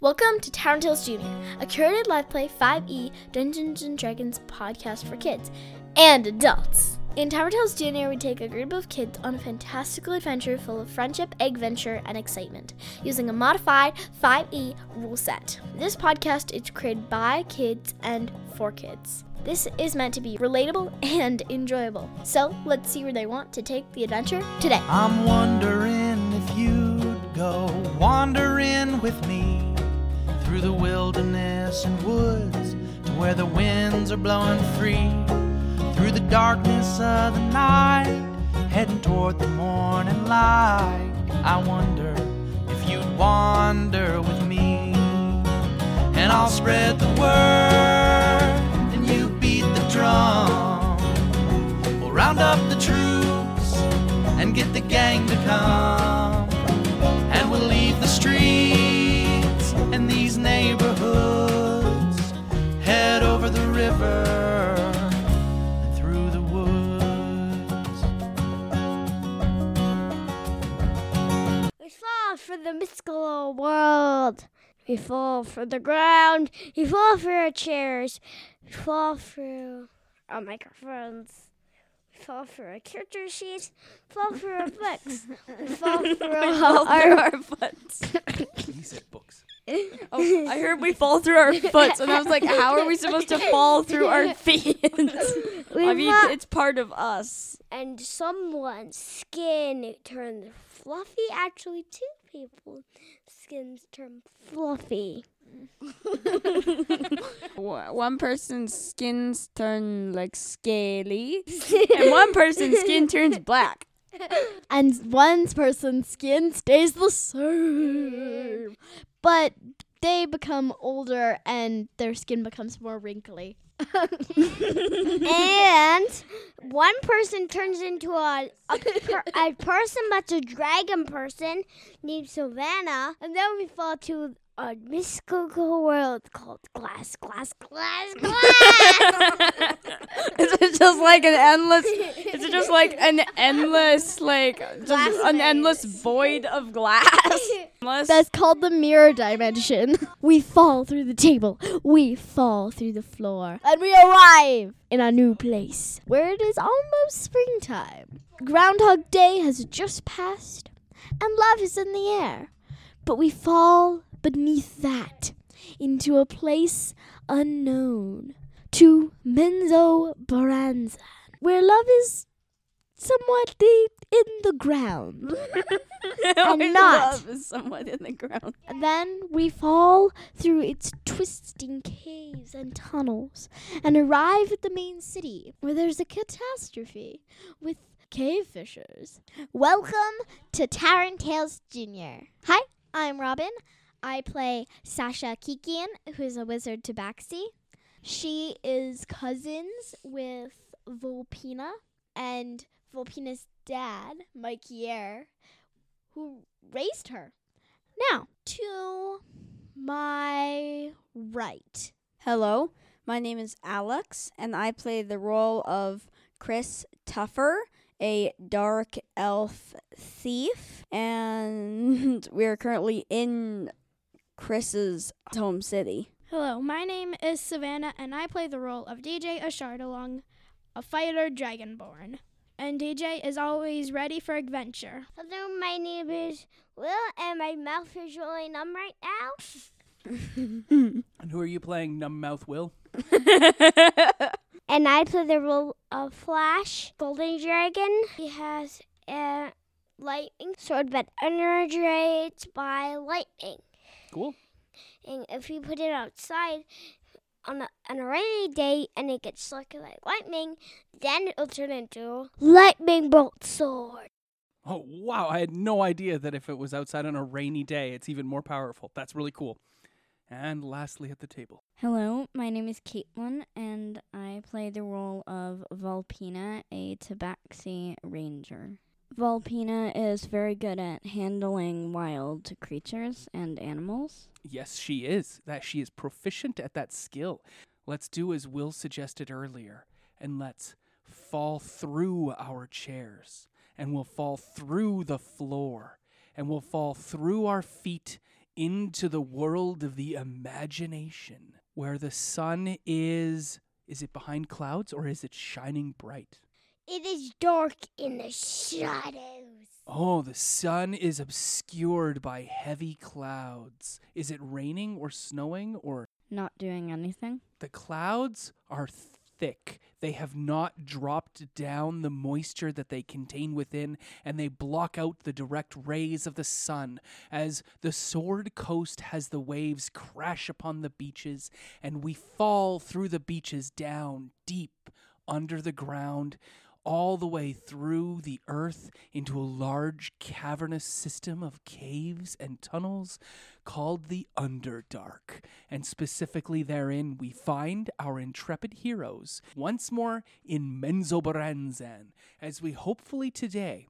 Welcome to Tower Tales Jr., a curated live play 5e Dungeons & Dragons podcast for kids and adults. In Tower Tales Jr., we take a group of kids on a fantastical adventure full of friendship, adventure, and excitement, using a modified 5e rule set. This podcast is created by kids and for kids. This is meant to be relatable and enjoyable. So, let's see where they want to take the adventure today. I'm wondering if you'd go wandering with me through the wilderness and woods to where the winds are blowing free, through the darkness of the night, heading toward the morning light. I wonder if you'd wander with me, and I'll spread the word and you beat the drum. We'll round up the troops and get the gang to come, and we'll leave the streets and these neighborhoods, head over the river and through the woods. We fall for the mystical world. We fall for the ground. We fall for our chairs. We fall for our microphones. We fall for our character sheets. We fall for our books. We fall for our butts. He said books. Oh, I heard we fall through our foots, and I was like, how are we supposed to fall through our feet? I mean, it's part of us. And someone's skin turns fluffy. Actually, two people's skins turn fluffy. One person's skins turn like scaly, and one person's skin turns black. And one person's skin stays the same, but they become older and their skin becomes more wrinkly. And one person turns into a person that's a dragon person named Savannah, and then we fall to a mystical world called glass. Is it just like an endless? Is it just like an endless, endless void of glass? That's called the mirror dimension. We fall through the table, we fall through the floor, and we arrive in a new place where it is almost springtime. Groundhog Day has just passed, and love is in the air. But we fall beneath that into a place unknown, to Menzo Baranzan, where love is somewhat deep in the ground. And not. Love is somewhat in the ground. Then we fall through its twisting caves and tunnels and arrive at the main city, where there's a catastrophe with cave fishers. Welcome to Tower Tales Jr. Hi, I'm Robin. I play Sasha Kikian, who is a wizard tabaxi. She is cousins with Volpina and Volpina's dad, Mikey Air, who raised her. Now, to my right. Hello, my name is Alex, and I play the role of Chris Tuffer, a dark elf thief, and we're currently in Chris's home city. Hello, my name is Savannah, and I play the role of DJ Ashardalong, a fighter dragonborn. And DJ is always ready for adventure. Hello, my name is Will, and my mouth is really numb right now. And who are you playing, Numbmouth Will? And I play the role of Flash, Golden Dragon. He has a lightning sword that energized by lightning. Cool. And if you put it outside on a rainy day and it gets struck like lightning, then it'll turn into lightning bolt sword. Oh, wow. I had no idea that if it was outside on a rainy day, it's even more powerful. That's really cool. And lastly at the table. Hello, my name is Caitlin, and I play the role of Volpina, a tabaxi ranger. Volpina is very good at handling wild creatures and animals. Yes, she is. She is proficient at that skill. Let's do as Will suggested earlier, and let's fall through our chairs, and we'll fall through the floor, and we'll fall through our feet into the world of the imagination, where the sun is it behind clouds or is it shining bright? It is dark in the shadows. Oh, the sun is obscured by heavy clouds. Is it raining or snowing or? Not doing anything. The clouds are thick. They have not dropped down the moisture that they contain within, and they block out the direct rays of the sun as the Sword Coast has the waves crash upon the beaches, and we fall through the beaches down deep under the ground, all the way through the earth into a large cavernous system of caves and tunnels called the Underdark. And specifically therein we find our intrepid heroes once more in Menzoberranzan, as we hopefully today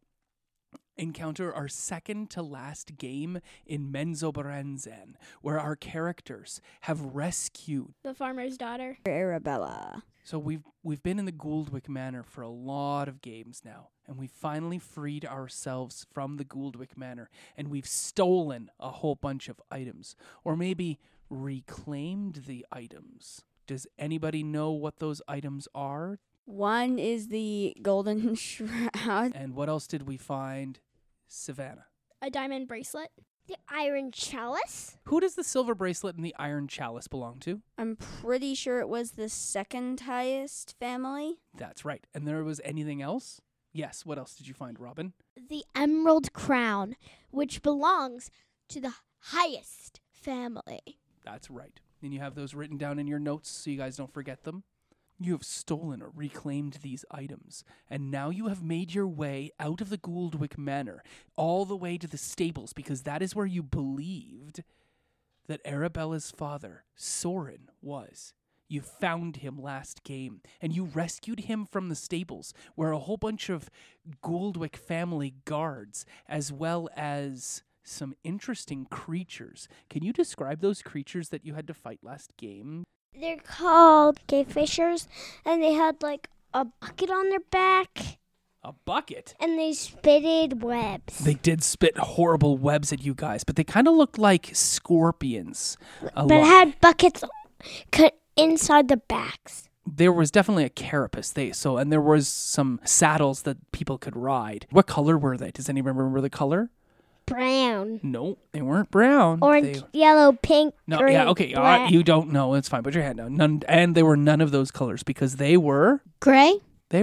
encounter our second to last game in Menzoberranzan, where our characters have rescued The farmer's daughter. Arabella. So we've been in the Gouldwick Manor for a lot of games now, and we finally freed ourselves from the Gouldwick Manor, and we've stolen a whole bunch of items, or maybe reclaimed the items. Does anybody know what those items are? One is the golden shroud. And what else did we find? Savannah. A diamond bracelet. The iron chalice. Who does the silver bracelet and the iron chalice belong to? I'm pretty sure it was the second highest family. That's right. And there was anything else? Yes. What else did you find, Robin? The emerald crown, which belongs to the highest family. That's right. And you have those written down in your notes so you guys don't forget them. You have stolen or reclaimed these items, and now you have made your way out of the Gouldwick Manor, all the way to the stables, because that is where you believed that Arabella's father, Soren, was. You found him last game, and you rescued him from the stables, where a whole bunch of Gouldwick family guards, as well as some interesting creatures. Can you describe those creatures that you had to fight last game? They're called cave fishers, and they had like a bucket on their back, A bucket? and they spitted webs. They did spit horrible webs at you guys, but they kind of looked like scorpions. But it had buckets cut inside the backs. There was definitely a carapace. And there was some saddles that people could ride. What color were they? Does anyone remember the color? Brown, No, they weren't brown. orange, yellow, pink, No, green, yeah, okay. black. You don't know. It's fine. Put your hand down. And they were none of those colors because they were Gray?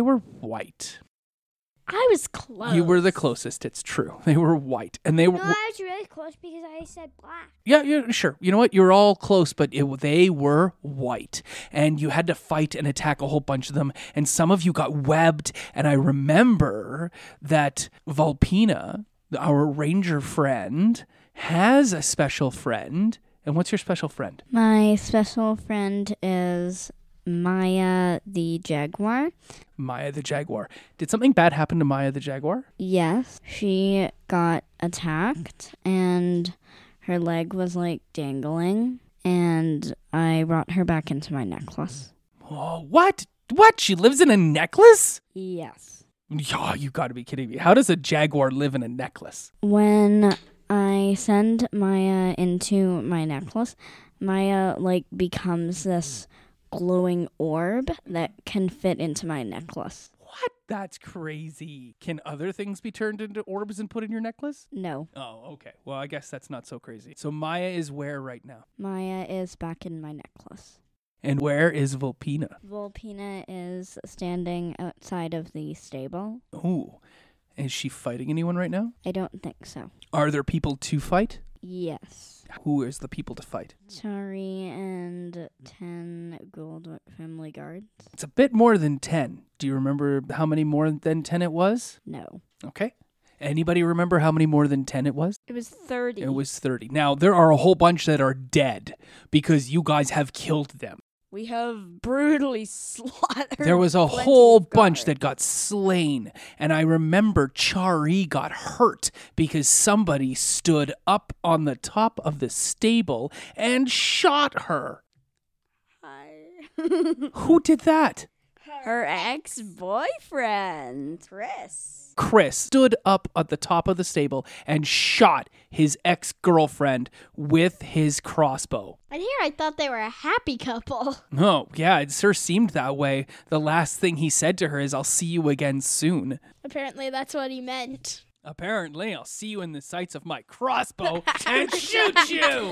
white. I was close. You were the closest. It's true. They were white, and they No, were. I was really close because I said black. Yeah, sure. You know what? You're all close, but they were white. And you had to fight and attack a whole bunch of them. And some of you got webbed. And I remember that Vulpina, our ranger friend, has a special friend. And what's your special friend? My special friend is Maya the Jaguar. Maya the Jaguar. Did something bad happen to Maya the Jaguar? Yes, she got attacked and her leg was like dangling, and I brought her back into my necklace. Oh, what? What? She lives in a necklace? Yes. Oh, you gotta be kidding me. How does a jaguar live in a necklace? When I send Maya into my necklace, Maya like becomes this glowing orb that can fit into my necklace. What? That's crazy. Can other things be turned into orbs and put in your necklace? No, Oh, okay. Well, I guess that's not so crazy. So Maya is where right now? Maya is back in my necklace. And where is Vulpina? Vulpina is standing outside of the stable. Ooh. Is she fighting anyone right now? I don't think so. Are there people to fight? Yes. Who is the people to fight? Tari and 10 Goldwick family guards. It's a bit more than 10. Do you remember how many more than 10 it was? No. Okay. Anybody remember how many more than 10 it was? It was 30. It was 30. Now, there are a whole bunch that are dead because you guys have killed them. We have brutally slaughtered. There was a plenty whole of bunch guards. that got slain. And I remember Chari got hurt because somebody stood up on the top of the stable and shot her. Hi. Who did that? Her ex-boyfriend, Chris. Chris stood up at the top of the stable and shot his ex-girlfriend with his crossbow. And here I thought they were a happy couple. Oh, yeah, it sure seemed that way. The last thing he said to her is, "I'll see you again soon." Apparently, that's what he meant. Apparently, I'll see you in the sights of my crossbow and shoot you!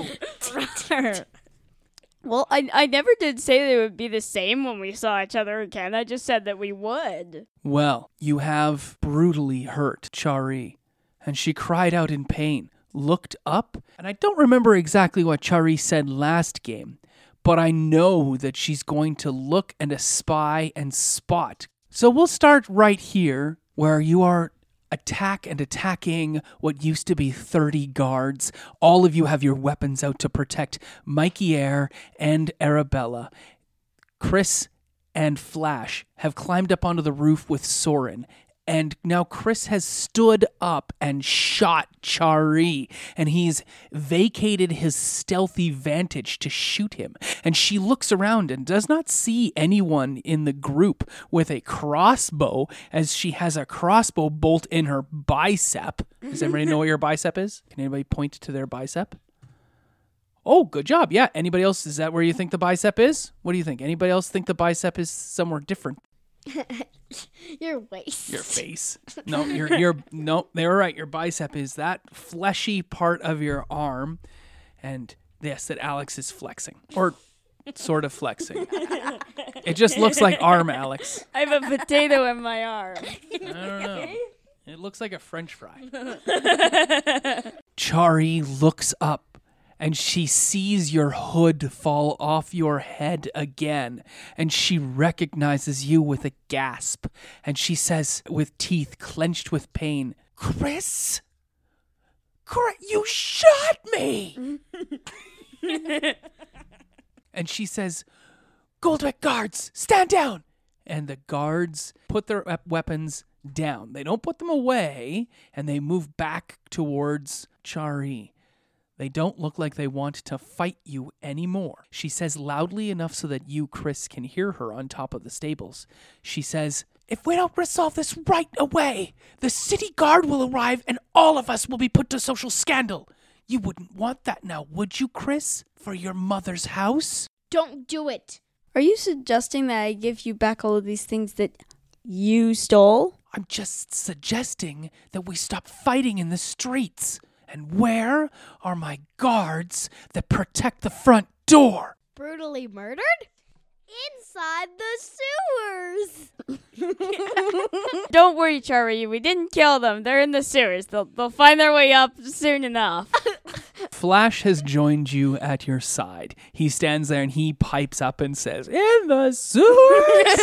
Well, I never did say they would be the same when we saw each other again. I just said that we would. Well, you have brutally hurt Chari, and she cried out in pain, looked up, and I don't remember exactly what Chari said last game, but I know that she's going to look and espy and spot. So we'll start right here, where you are attacking what used to be 30 guards. All of you have your weapons out to protect Mikey Air and Arabella. Chris and Flash have climbed up onto the roof with Soren, and now Chris has stood up and shot Chari, and he's vacated his stealthy vantage to shoot him. And she looks around and does not see anyone in the group with a crossbow, as she has a crossbow bolt in her bicep. Does everybody know what your bicep is? Can anybody point to their bicep? Oh, good job. Yeah. Anybody else? Is that where you think the bicep is? What do you think? Anybody else think the bicep is somewhere different? Your waist. Your face. No, no, they were right. Your bicep is that fleshy part of your arm. And yes, that Alex is flexing. Or sort of flexing. It just looks like arm, Alex. I have a potato in my arm. I don't know. It looks like a French fry. Chari looks up, and she sees your hood fall off your head again, and she recognizes you with a gasp, and she says, with teeth clenched with pain, "Chris? You shot me!" And she says, "Goldwick guards, stand down!" And the guards put their weapons down. They don't put them away, and they move back towards Chari. They don't look like they want to fight you anymore. She says loudly enough so that you, Chris, can hear her on top of the stables. She says, "If we don't resolve this right away, the city guard will arrive and all of us will be put to social scandal. You wouldn't want that now, would you, Chris? For your mother's house?" Don't do it. Are you suggesting that I give you back all of these things that you stole? I'm just suggesting that we stop fighting in the streets. And where are my guards that protect the front door? Brutally murdered? Inside the sewers. Don't worry, Chari. We didn't kill them. They're in the sewers. They'll find their way up soon enough. Flash has joined you at your side. He stands there and he pipes up and says, "In the sewers!"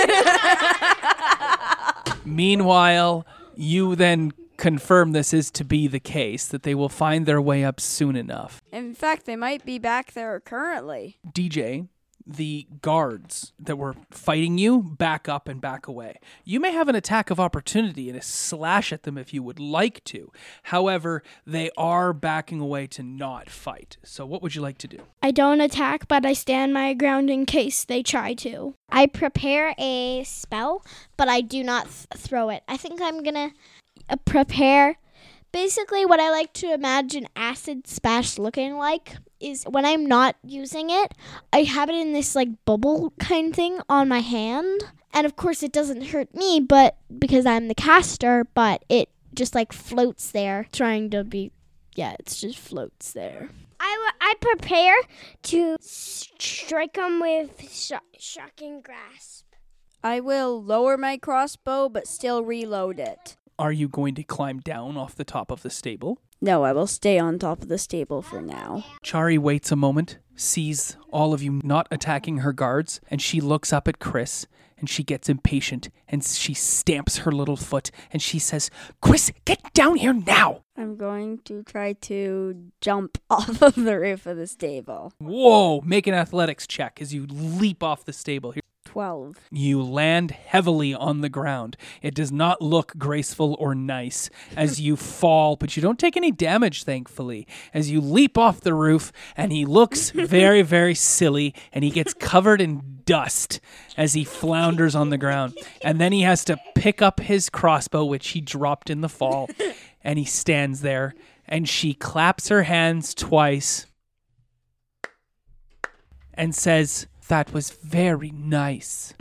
Meanwhile, you then confirm this is to be the case, that they will find their way up soon enough. In fact, they might be back there currently. DJ, the guards that were fighting you back up and back away. You may have an attack of opportunity and a slash at them if you would like to. However, they are backing away to not fight. So what would you like to do? I don't attack, but I stand my ground in case they try to. I prepare a spell, but I do not throw it. I think I'm going to prepare. Basically, what I like to imagine acid splash looking like is when I'm not using it, I have it in this like bubble kind thing on my hand. And of course, it doesn't hurt me, but because I'm the caster, but it just like floats there, trying to be, it just floats there. I prepare to strike them with shocking grasp. I will lower my crossbow, but still reload it. Are you going to climb down off the top of the stable? No, I will stay on top of the stable for now. Chari waits a moment, sees all of you not attacking her guards, and she looks up at Chris, and she gets impatient, and she stamps her little foot, and she says, "Chris, get down here now!" I'm going to try to jump off of the roof of the stable. Whoa, make an athletics check as you leap off the stable. Here, 12. You land heavily on the ground. It does not look graceful or nice as you fall, but you don't take any damage, thankfully, as you leap off the roof, and he looks very, very silly, and he gets covered in dust as he flounders on the ground. And then he has to pick up his crossbow, which he dropped in the fall, and he stands there, and she claps her hands twice and says, "That was very nice."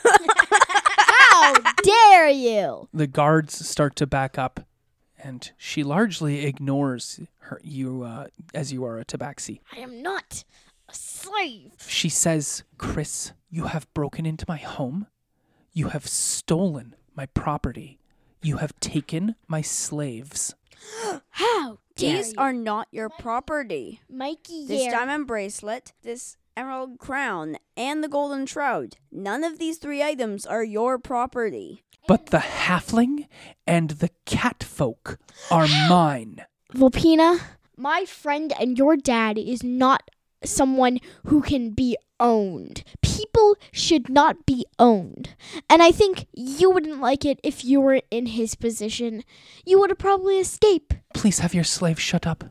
How dare you? The guards start to back up, and she largely ignores you as you are a tabaxi. I am not a slave. She says, "Chris, you have broken into my home. You have stolen my property. You have taken my slaves." How dare These you? are not your property. Mikey This here. diamond bracelet, this emerald crown, and the golden shroud. None of these 3 items are your property. But the halfling and the cat folk are mine. Volpina, my friend and your dad is not someone who can be owned. People should not be owned. And I think you wouldn't like it if you were in his position. You would have probably escaped. Please have your slave shut up.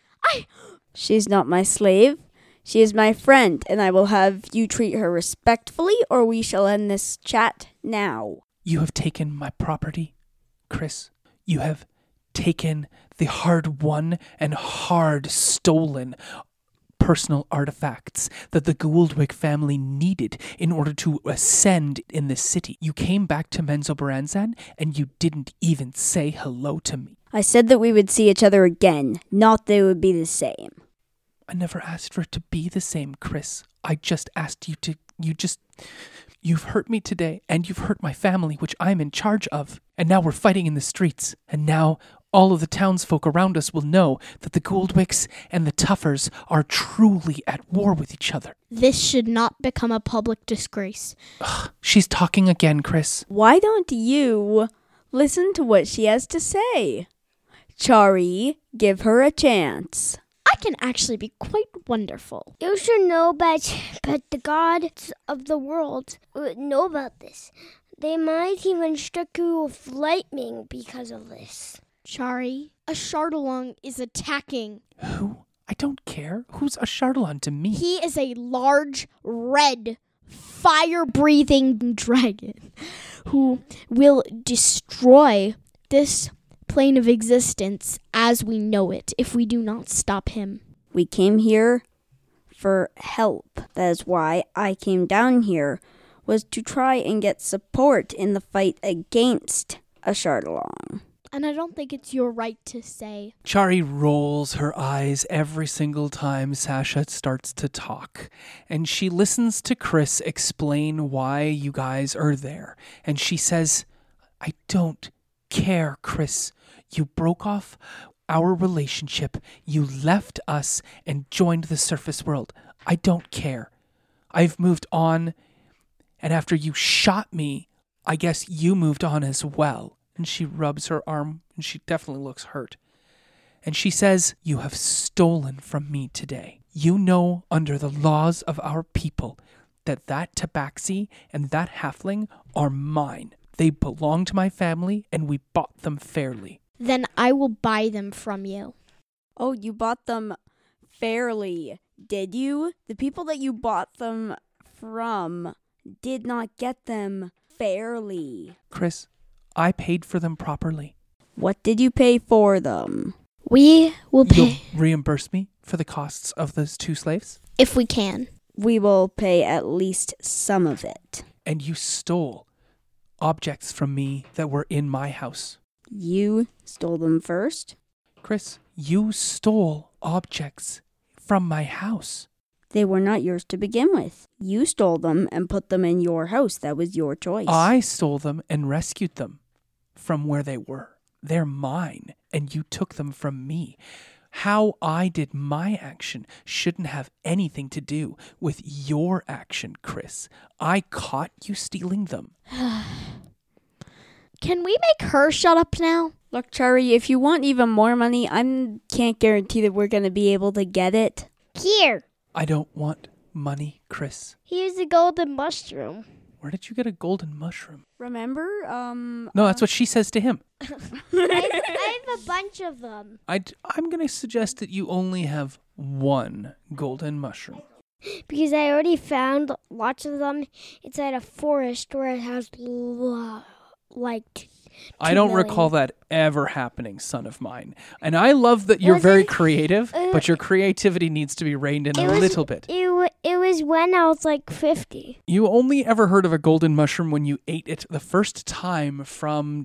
She's not my slave. She is my friend, and I will have you treat her respectfully, or we shall end this chat now. You have taken my property, Chris. You have taken the hard-won and hard-stolen personal artifacts that the Gouldwick family needed in order to ascend in this city. You came back to Menzoberranzan, and you didn't even say hello to me. I said that we would see each other again, not that it would be the same. I never asked for it to be the same, Chris. I just asked you to... You've hurt me today, and you've hurt my family, which I'm in charge of. And now we're fighting in the streets. And now all of the townsfolk around us will know that the Gouldwicks and the Tuffers are truly at war with each other. This should not become a public disgrace. Ugh, she's talking again, Chris. Why don't you listen to what she has to say? Chari, give her a chance. I can actually be quite wonderful. You should know, but the gods of the world would know about this. They might even strike you with lightning because of this. Chari, a Chardalong is attacking. Who? I don't care. Who's a Chardalon to me? He is a large, red, fire-breathing dragon who will destroy this plane of existence as we know it if we do not stop him. We came here for help. That is why I came down here, was to try and get support in the fight against a Chardalong. And I don't think it's your right to say. Chari rolls her eyes every single time Sasha starts to talk, and she listens to Chris explain why you guys are there. And she says, "I don't care, Chris. You broke off our relationship. You left us and joined the surface world. I don't care. I've moved on, and after you shot me, I guess you moved on as well." And she rubs her arm, and she definitely looks hurt. And she says, "You have stolen from me today. You know under the laws of our people that tabaxi and that halfling are mine. They belong to my family, and we bought them fairly." Then I will buy them from you. Oh, you bought them fairly, did you? The people that you bought them from did not get them fairly. Chris, I paid for them properly. What did you pay for them? We will pay You'll reimburse me for the costs of those 2 slaves? if we can. We will pay at least some of it. And you stole objects from me that were in my house. You stole them first? Chris, you stole objects from my house. They were not yours to begin with. You stole them and put them in your house. That was your choice. I stole them and rescued them from where they were. They're mine, and you took them from me. How I did my action shouldn't have anything to do with your action, Chris. I caught you stealing them. Can we make her shut up now? Look, Chari, if you want even more money, I can't guarantee that we're going to be able to get it. Here, I don't want money, Chris. here's the golden mushroom. Where did you get a golden mushroom? Remember? No, that's what she says to him. I have a bunch of them. I'm going to suggest that you only have one golden mushroom. Because I already found lots of them inside a forest where it has I don't recall that ever happening, son of mine. And I love that you're very creative, but your creativity needs to be reined in a little bit. It was when I was like 50. You only ever heard of a golden mushroom when you ate it the first time from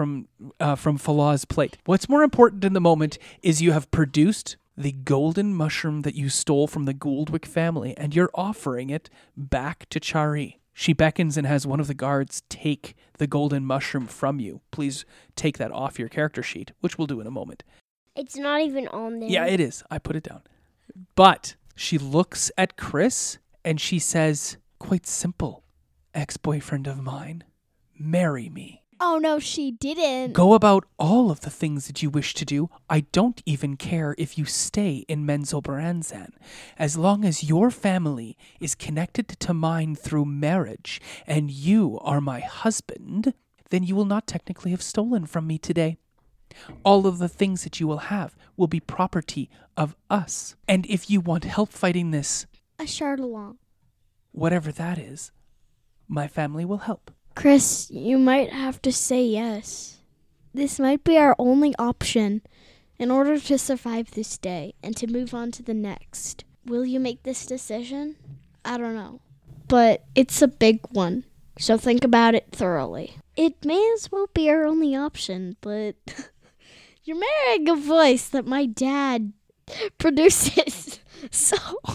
Falah's plate. What's more important in the moment is you have produced the golden mushroom that you stole from the Gouldwick family, and you're offering it back to Chari. She beckons and has one of the guards take the golden mushroom from you. Please take that off your character sheet, which we'll do in a moment. It's not even on there. Yeah, it is. I put it down. But she looks at Chris and she says, quite simple, ex-boyfriend of mine, marry me. Oh, no, she didn't. Go about all of the things that you wish to do. I don't even care if you stay in Menzoberranzan. As long as your family is connected to mine through marriage and you are my husband, then you will not technically have stolen from me today. All of the things that you will have will be property of us. And if you want help fighting this, A Chardalong. whatever that is, my family will help. Chris, you might have to say yes. This might be our only option in order to survive this day and to move on to the next. Will you make this decision? I don't know. But it's a big one, so think about it thoroughly. It may as well be our only option, but you're marrying a voice that my dad produces. So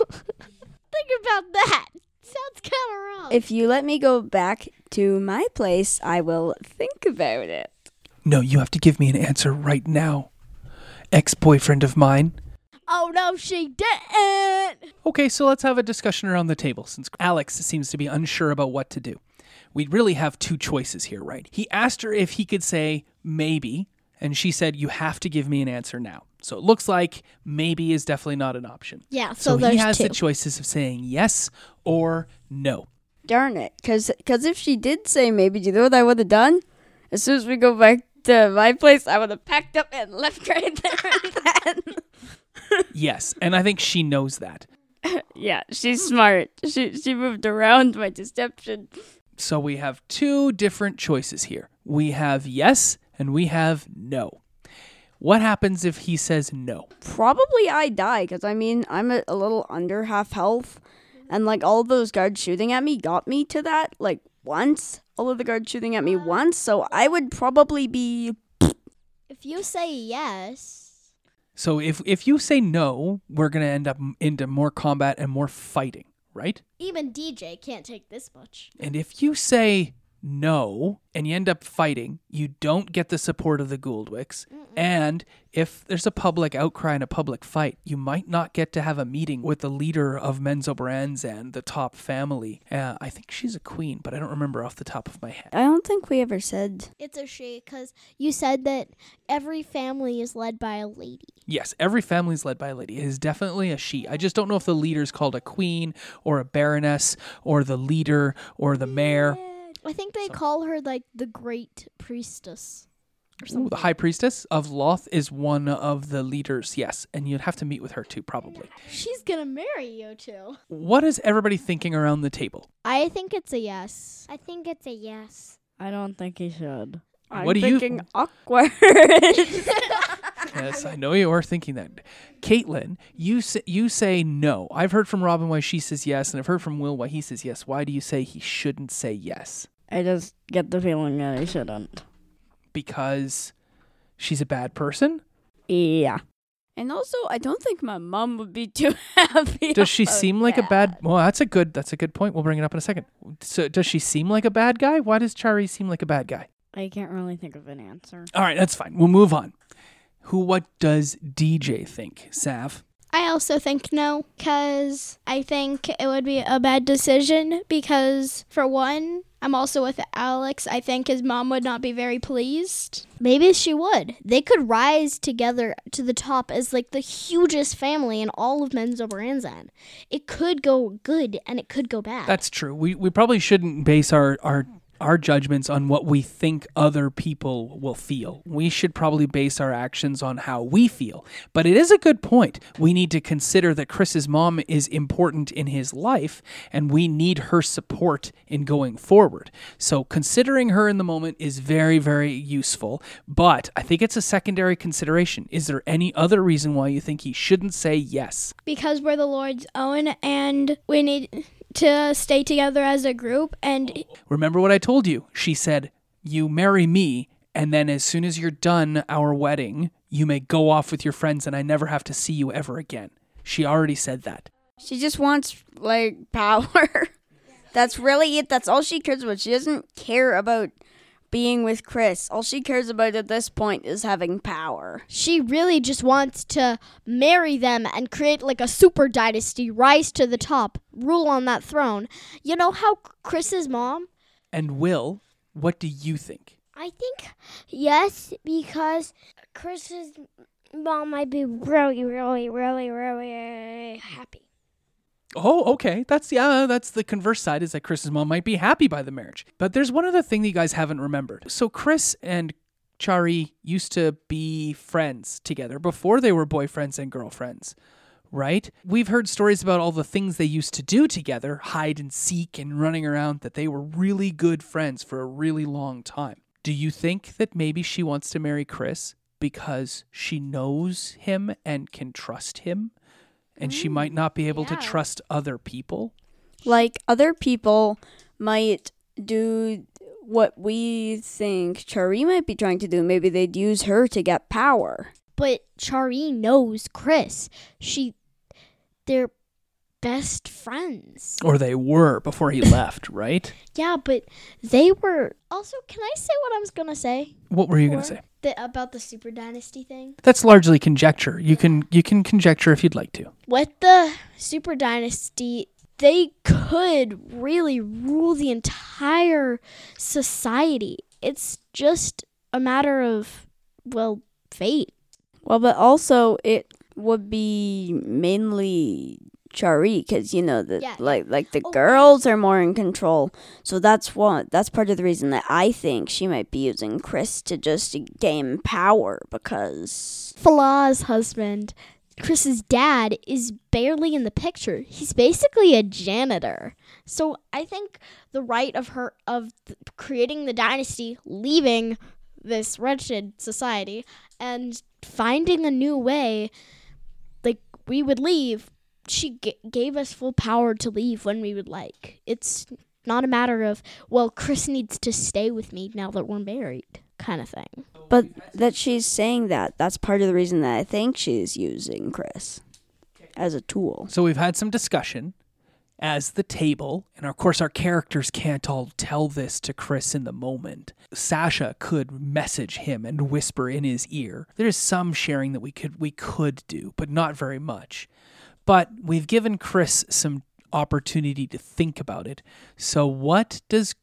think about that. Sounds kind of wrong. If you let me go back to my place, I will think about it. No, you have to give me an answer right now. Ex-boyfriend of mine. Oh, no, she didn't. Okay, so let's have a discussion around the table since Alex seems to be unsure about what to do. We really have two choices here, right? He asked her if he could say maybe, and she said, you have to give me an answer now. So it looks like maybe is definitely not an option. Yeah, So there's he has two. the choices of saying yes or no. Darn it. Because if she did say maybe, do you know what I would have done? As soon as we go back to my place, I would have packed up and left right there and then. Yes, and I think she knows that. Yeah, she's smart. She moved around my deception. So we have two different choices here. We have yes and we have no. What happens if he says no? Probably I die, because I'm a little under half health. And like all those guards shooting at me got me to that like once. All of the guards shooting at me once. So I would probably be... If you say yes... So if you say no, we're going to end up into more combat and more fighting, right? Even DJ can't take this much. And if you say no and you end up fighting, you don't get the support of the Gouldwicks. And if there's a public outcry and a public fight, you might not get to have a meeting with the leader of Menzoberranzan, the top family. I think she's a queen, but I don't remember off the top of my head. I don't think we ever said... It's a she, because you said that every family is led by a lady. Yes, every family is led by a lady. It is definitely a she. I just don't know if the leader's called a queen or a baroness or the leader or the mayor. I think they call her like the great priestess or something. Ooh, the high priestess of Loth is one of the leaders, yes. And you'd have to meet with her too, probably. She's gonna marry you too. What is everybody thinking around the table? I think it's a yes. I think it's a yes. I don't think he should. I'm What do you- thinking awkward. Yes, I know you are thinking that. Caitlin, you say no. I've heard from Robin why she says yes, and I've heard from Will why he says yes. Why do you say he shouldn't say yes? I just get the feeling that he shouldn't. Because she's a bad person? Yeah. And also, I don't think my mom would be too happy. Does she about seem like that. a bad... Well, that's a good point. We'll bring it up in a second. So does she seem like a bad guy? Why does Chari seem like a bad guy? I can't really think of an answer. All right, that's fine. We'll move on. What does DJ think, Sav? I also think no, because I think it would be a bad decision because, for one, I'm also with Alex. I think his mom would not be very pleased. Maybe she would. They could rise together to the top as like the hugest family in all of Menzoberranzan. It could go good and it could go bad. That's true. We probably shouldn't base our judgments on what we think other people will feel. We should probably base our actions on how we feel. But it is a good point. We need to consider that Chris's mom is important in his life, and we need her support in going forward. So considering her in the moment is very, very useful, but I think it's a secondary consideration. Is there any other reason why you think he shouldn't say yes? Because we're the Lord's own and we need to stay together as a group. And Remember what I told you? She said, you marry me, and then as soon as you're done our wedding, you may go off with your friends and I never have to see you ever again. She already said that. She just wants, like, power. That's really it. That's all she cares about. She doesn't care about being with Chris. All she cares about at this point is having power. She really just wants to marry them and create like a super dynasty, rise to the top, rule on that throne. You know how Chris's mom? And Will, what do you think? I think yes, because Chris's mom might be really, really, really, really happy. Oh, okay. That's the converse side, is that Chris's mom might be happy by the marriage. But there's one other thing that you guys haven't remembered. So Chris and Chari used to be friends together before they were boyfriends and girlfriends, right? We've heard stories about all the things they used to do together, hide and seek and running around, that they were really good friends for a really long time. Do you think that maybe she wants to marry Chris because she knows him and can trust him? And she might not be able to trust other people? Like, other people might do what we think Chari might be trying to do. Maybe they'd use her to get power. But Chari knows Chris. They're best friends. Or they were before he left, right? Yeah, but they were... Also, can I say what I was going to say? What were you going to say? About the super dynasty thing? That's largely conjecture. You can conjecture if you'd like to. With the super dynasty, they could really rule the entire society. It's just a matter of, well, fate. Well, but also it would be mainly Chari, because like the girls are more in control. So that's part of the reason that I think she might be using Chris to just gain power, because Falah's husband, Chris's dad, is barely in the picture. He's basically a janitor. So I think the right of creating the dynasty, leaving this wretched society, and finding a new way, like we would leave. She gave us full power to leave when we would like. It's not a matter of, well, Chris needs to stay with me now that we're married, kind of thing. But that she's saying that's part of the reason that I think she's using Chris as a tool. So we've had some discussion as the table, and of course our characters can't all tell this to Chris in the moment. Sasha could message him and whisper in his ear. There's some sharing that we could do, but not very much. But we've given Chris some opportunity to think about it. So what does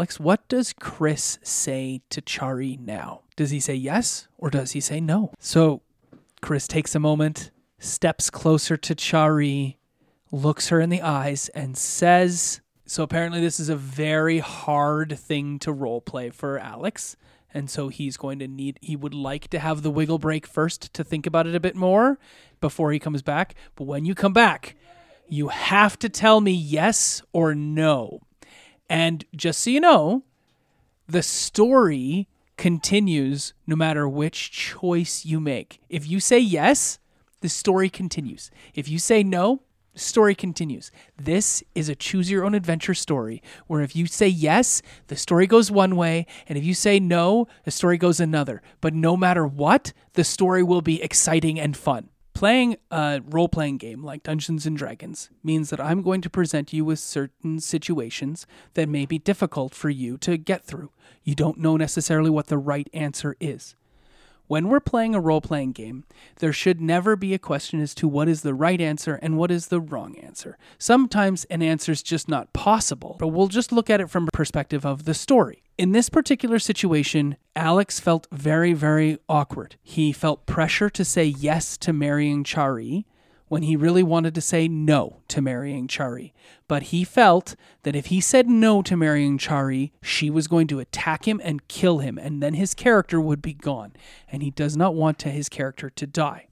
Chris say to Chari now? Does he say yes or does he say no? So Chris takes a moment, steps closer to Chari, looks her in the eyes and says, so apparently this is a very hard thing to role play for Alex. And so he would like to have the wiggle break first to think about it a bit more before he comes back. But when you come back, you have to tell me yes or no. And just so you know, the story continues no matter which choice you make. If you say yes, the story continues. If you say no, the story continues. This is a choose your own adventure story where if you say yes, the story goes one way, and if you say no, the story goes another. But no matter what, the story will be exciting and fun. Playing a role-playing game like Dungeons & Dragons means that I'm going to present you with certain situations that may be difficult for you to get through. You don't know necessarily what the right answer is. When we're playing a role-playing game, there should never be a question as to what is the right answer and what is the wrong answer. Sometimes an answer is just not possible, but we'll just look at it from a perspective of the story. In this particular situation, Alex felt very, very awkward. He felt pressure to say yes to marrying Chari when he really wanted to say no to marrying Chari. But he felt that if he said no to marrying Chari, she was going to attack him and kill him, and then his character would be gone. And he does not want his character to die.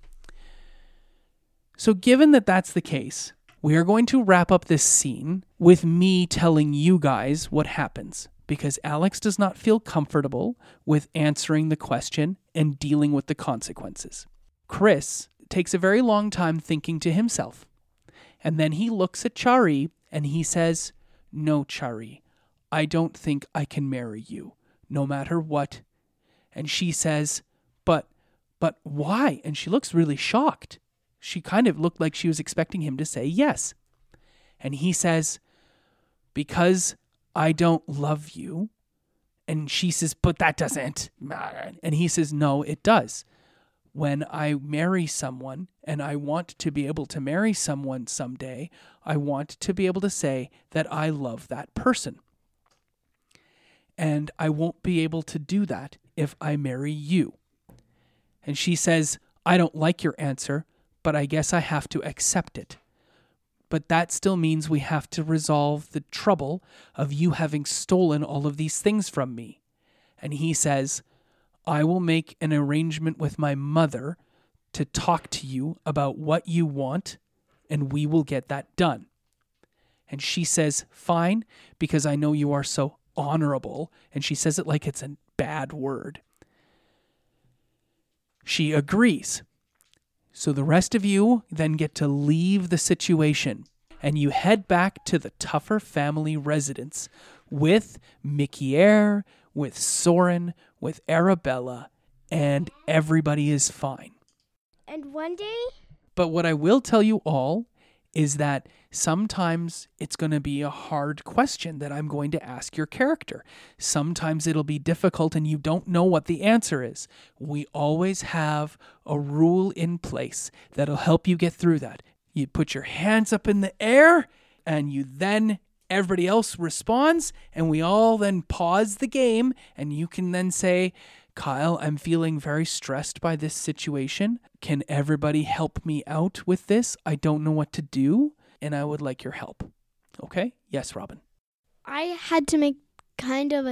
So given that that's the case, we are going to wrap up this scene with me telling you guys what happens, because Alex does not feel comfortable with answering the question and dealing with the consequences. Chris takes a very long time thinking to himself. And then he looks at Chari and he says, "No, Chari, I don't think I can marry you, no matter what." And she says, but why? And she looks really shocked. She kind of looked like she was expecting him to say yes. And he says, "Because I don't love you." And she says, "But that doesn't." And he says, "No, it does. When I marry someone, and I want to be able to marry someone someday, I want to be able to say that I love that person. And I won't be able to do that if I marry you." And she says, "I don't like your answer, but I guess I have to accept it. But that still means we have to resolve the trouble of you having stolen all of these things from me." And he says, "I will make an arrangement with my mother to talk to you about what you want, and we will get that done." And she says, "Fine, because I know you are so honorable." And she says it like it's a bad word. She agrees. So the rest of you then get to leave the situation, and you head back to the Tuffer family residence with Mikier, with Soren, with Arabella, and everybody is fine. And one day, But what I will tell you all is that sometimes it's going to be a hard question that I'm going to ask your character. Sometimes it'll be difficult and you don't know what the answer is. We always have a rule in place that'll help you get through that. You put your hands up in the air and everybody else responds, and we all then pause the game, and you can then say, "Kyle, I'm feeling very stressed by this situation. Can everybody help me out with this? I don't know what to do, and I would like your help." Okay? Yes, Robin. I had to make kind of a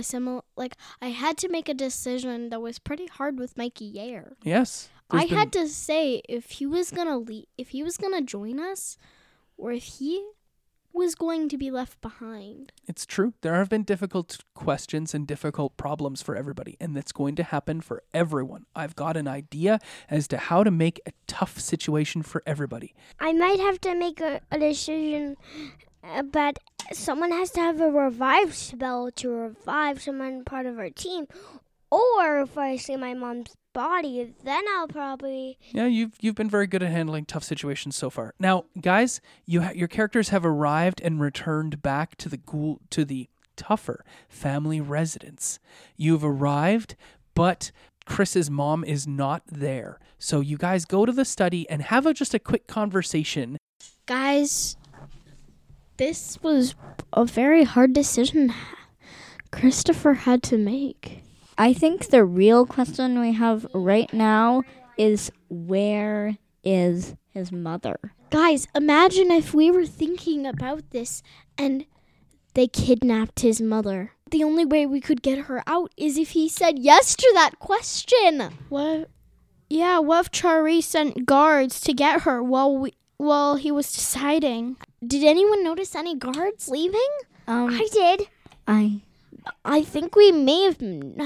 I had to make a decision that was pretty hard with Mikey Yair. Yes. I had to say if he was gonna join us, or if he was going to be left behind. It's true. There have been difficult questions and difficult problems for everybody, and that's going to happen for everyone. I've got an idea as to how to make a tough situation for everybody. I might have to make a decision, but someone has to have a revive spell to revive someone part of our team. Or if I see my mom's body, then I'll probably... Yeah, you've been very good at handling tough situations so far. Now, guys, your characters have arrived and returned back to the Tuffer family residence. You've arrived, but Chris's mom is not there. So you guys go to the study and have just a quick conversation. Guys, this was a very hard decision Christopher had to make. I think the real question we have right now is, where is his mother? Guys, imagine if we were thinking about this and they kidnapped his mother. The only way we could get her out is if he said yes to that question. What if Chari sent guards to get her while he was deciding? Did anyone notice any guards leaving? I did. I think we may have...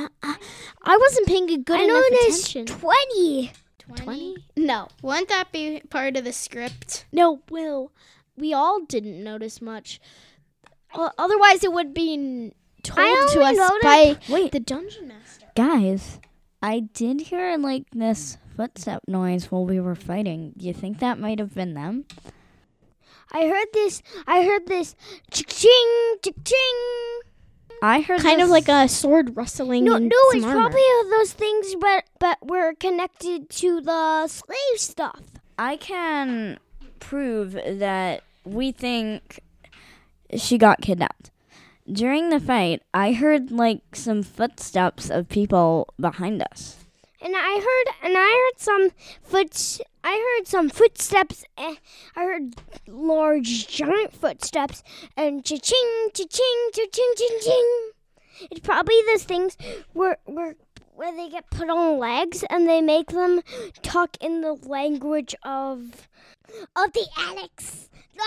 I wasn't paying a good enough attention. 20. 20? No. Wouldn't that be part of the script? No, Will. We all didn't notice much. Otherwise, it would be told to us by the dungeon master. Guys, I did hear this footstep noise while we were fighting. Do you think that might have been them? I heard this. Ching, ching, ching. I heard Kind of this- like a sword rustling. No, and it's some armor. probably those things, but we're connected to the slave stuff. I can prove that we think she got kidnapped. During the fight, I heard like some footsteps of people behind us. And I heard some footsteps. I heard large, giant footsteps, and cha-ching, cha-ching, cha-ching, cha-ching. It's probably those things where they get put on legs and they make them talk in the language of the Alex.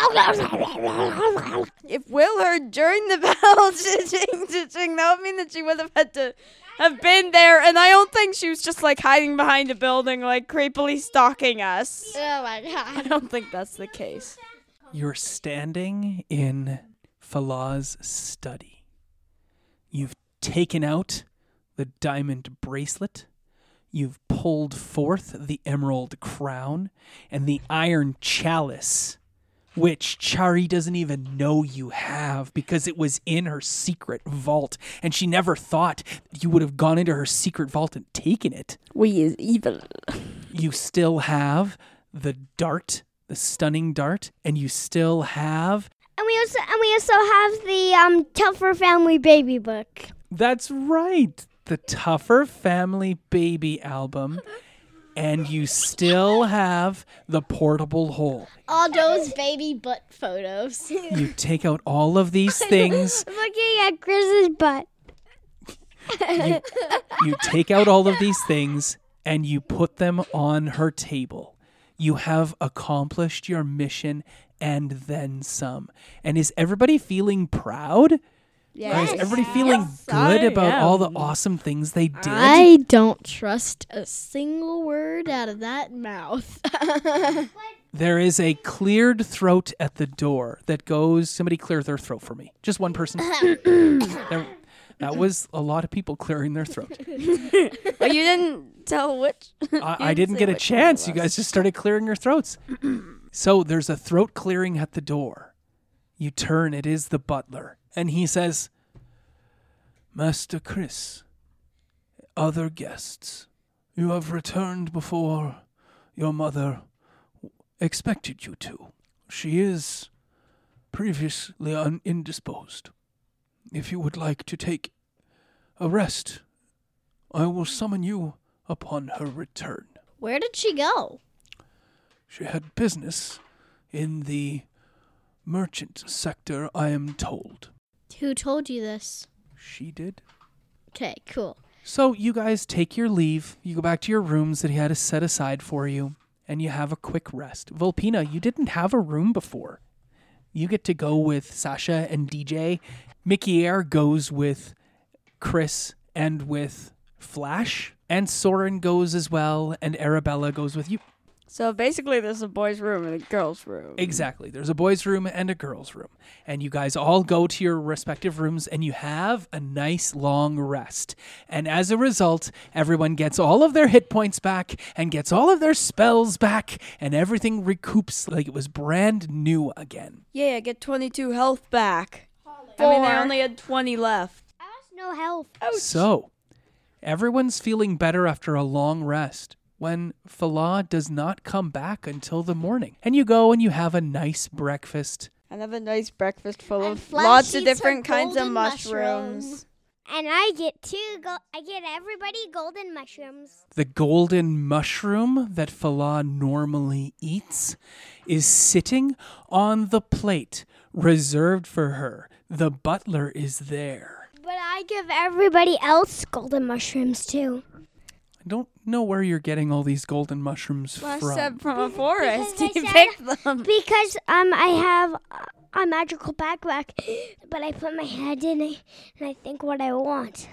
If Will heard during the bell, ching, that would mean that she would have had to have been there. And I don't think she was just like hiding behind a building, like creepily stalking us. Oh my god. I don't think that's the case. You're standing in Falah's study. You've taken out the diamond bracelet. You've pulled forth the emerald crown and the iron chalice, which Chari doesn't even know you have because it was in her secret vault, and she never thought you would have gone into her secret vault and taken it. We is evil. You still have the dart, the stunning dart, and you still have... And we also have the Tougher Family Baby book. That's right, the Tougher Family Baby album. And you still have the portable hole. All those baby butt photos. You take out all of these things. Looking at Chris's butt. You take out all of these things and you put them on her table. You have accomplished your mission and then some. And is everybody feeling proud? Yes. Or is everybody feeling good about all the awesome things they did? I don't trust a single word out of that mouth. There is a cleared throat at the door that goes, somebody clear their throat for me. Just one person. That was a lot of people clearing their throat. Oh, you didn't tell which? I didn't get a chance. You guys just started clearing your throats. So there's a throat clearing at the door. You turn, it is the butler. And he says, Master Chris, other guests, you have returned before your mother expected you to. She is previously indisposed. If you would like to take a rest, I will summon you upon her return. Where did she go? She had business in the merchant sector, I am told. Who told you this? She did. Okay, cool. So you guys take your leave. You go back to your rooms that he had set aside for you, and you have a quick rest. Volpina, you didn't have a room before. You get to go with Sasha and DJ. Mickey Air goes with Chris and with Flash. And Soren goes as well, and Arabella goes with you. So basically there's a boys' room and a girls' room. Exactly. There's a boys' room and a girls' room. And you guys all go to your respective rooms and you have a nice long rest. And as a result, everyone gets all of their hit points back and gets all of their spells back, and everything recoups like it was brand new again. Yeah, get 22 health back. I mean, I only had 20 left. I was no health. So, everyone's feeling better after a long rest when Falah does not come back until the morning. And you go and you have a nice breakfast. And have a nice breakfast full And of Flash lots of eats her different kinds of golden mushrooms. mushrooms. And I get I get everybody golden mushrooms. The golden mushroom that Falah normally eats is sitting on the plate reserved for her. The butler is there. But I give everybody else golden mushrooms too. I don't know where you're getting all these golden mushrooms Well, I from. said from a forest. Because I He said- picked them. Because I have a magical backpack, but I put my head in it and I think what I want.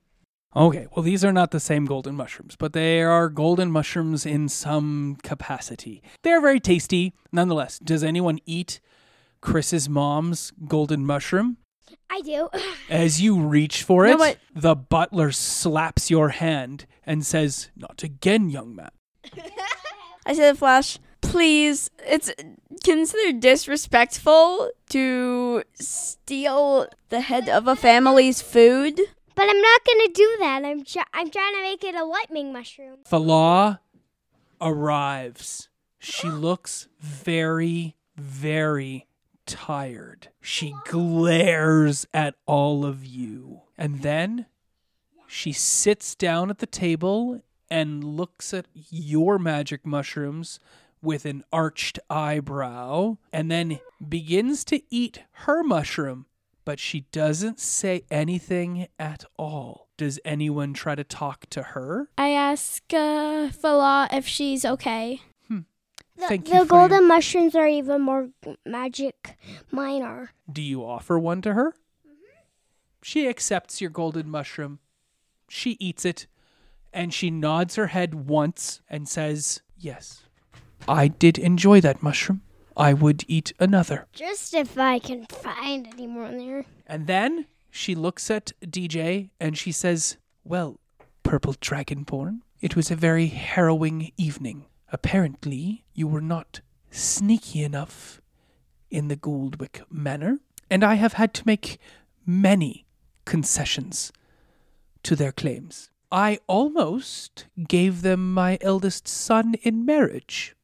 Okay, well, these are not the same golden mushrooms, but they are golden mushrooms in some capacity. They're very tasty, nonetheless. Does anyone eat Chris's mom's golden mushroom? I do. As you reach for it, No, but- the butler slaps your hand and says, "Not again, young man." I said, Flash, Please, it's considered disrespectful to steal the head of a family's food. But I'm not gonna do that. I'm trying to make it a lightning mushroom. Fala arrives. She looks very, very tired. She glares at all of you. And then she sits down at the table and looks at your magic mushrooms with an arched eyebrow, and then begins to eat her mushroom, but she doesn't say anything at all. Does anyone try to talk to her? I ask Fala if she's okay. Thank you The for golden mushrooms are even more magic. Mine are. Do you offer one to her? She accepts your golden mushroom. She eats it, and she nods her head once and says, "Yes, I did enjoy that mushroom. I would eat another." Just if I can find any more in there. And then she looks at DJ and she says, "Well, Purple Dragonborn, it was a very harrowing evening. Apparently, you were not sneaky enough in the Gouldwick Manor, and I have had to make many concessions to their claims. I almost gave them my eldest son in marriage,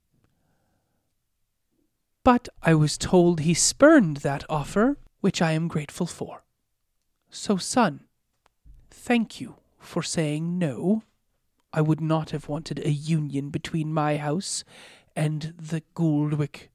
but I was told he spurned that offer, which I am grateful for. So, son, thank you for saying no. I would not have wanted a union between my house and the Gouldwick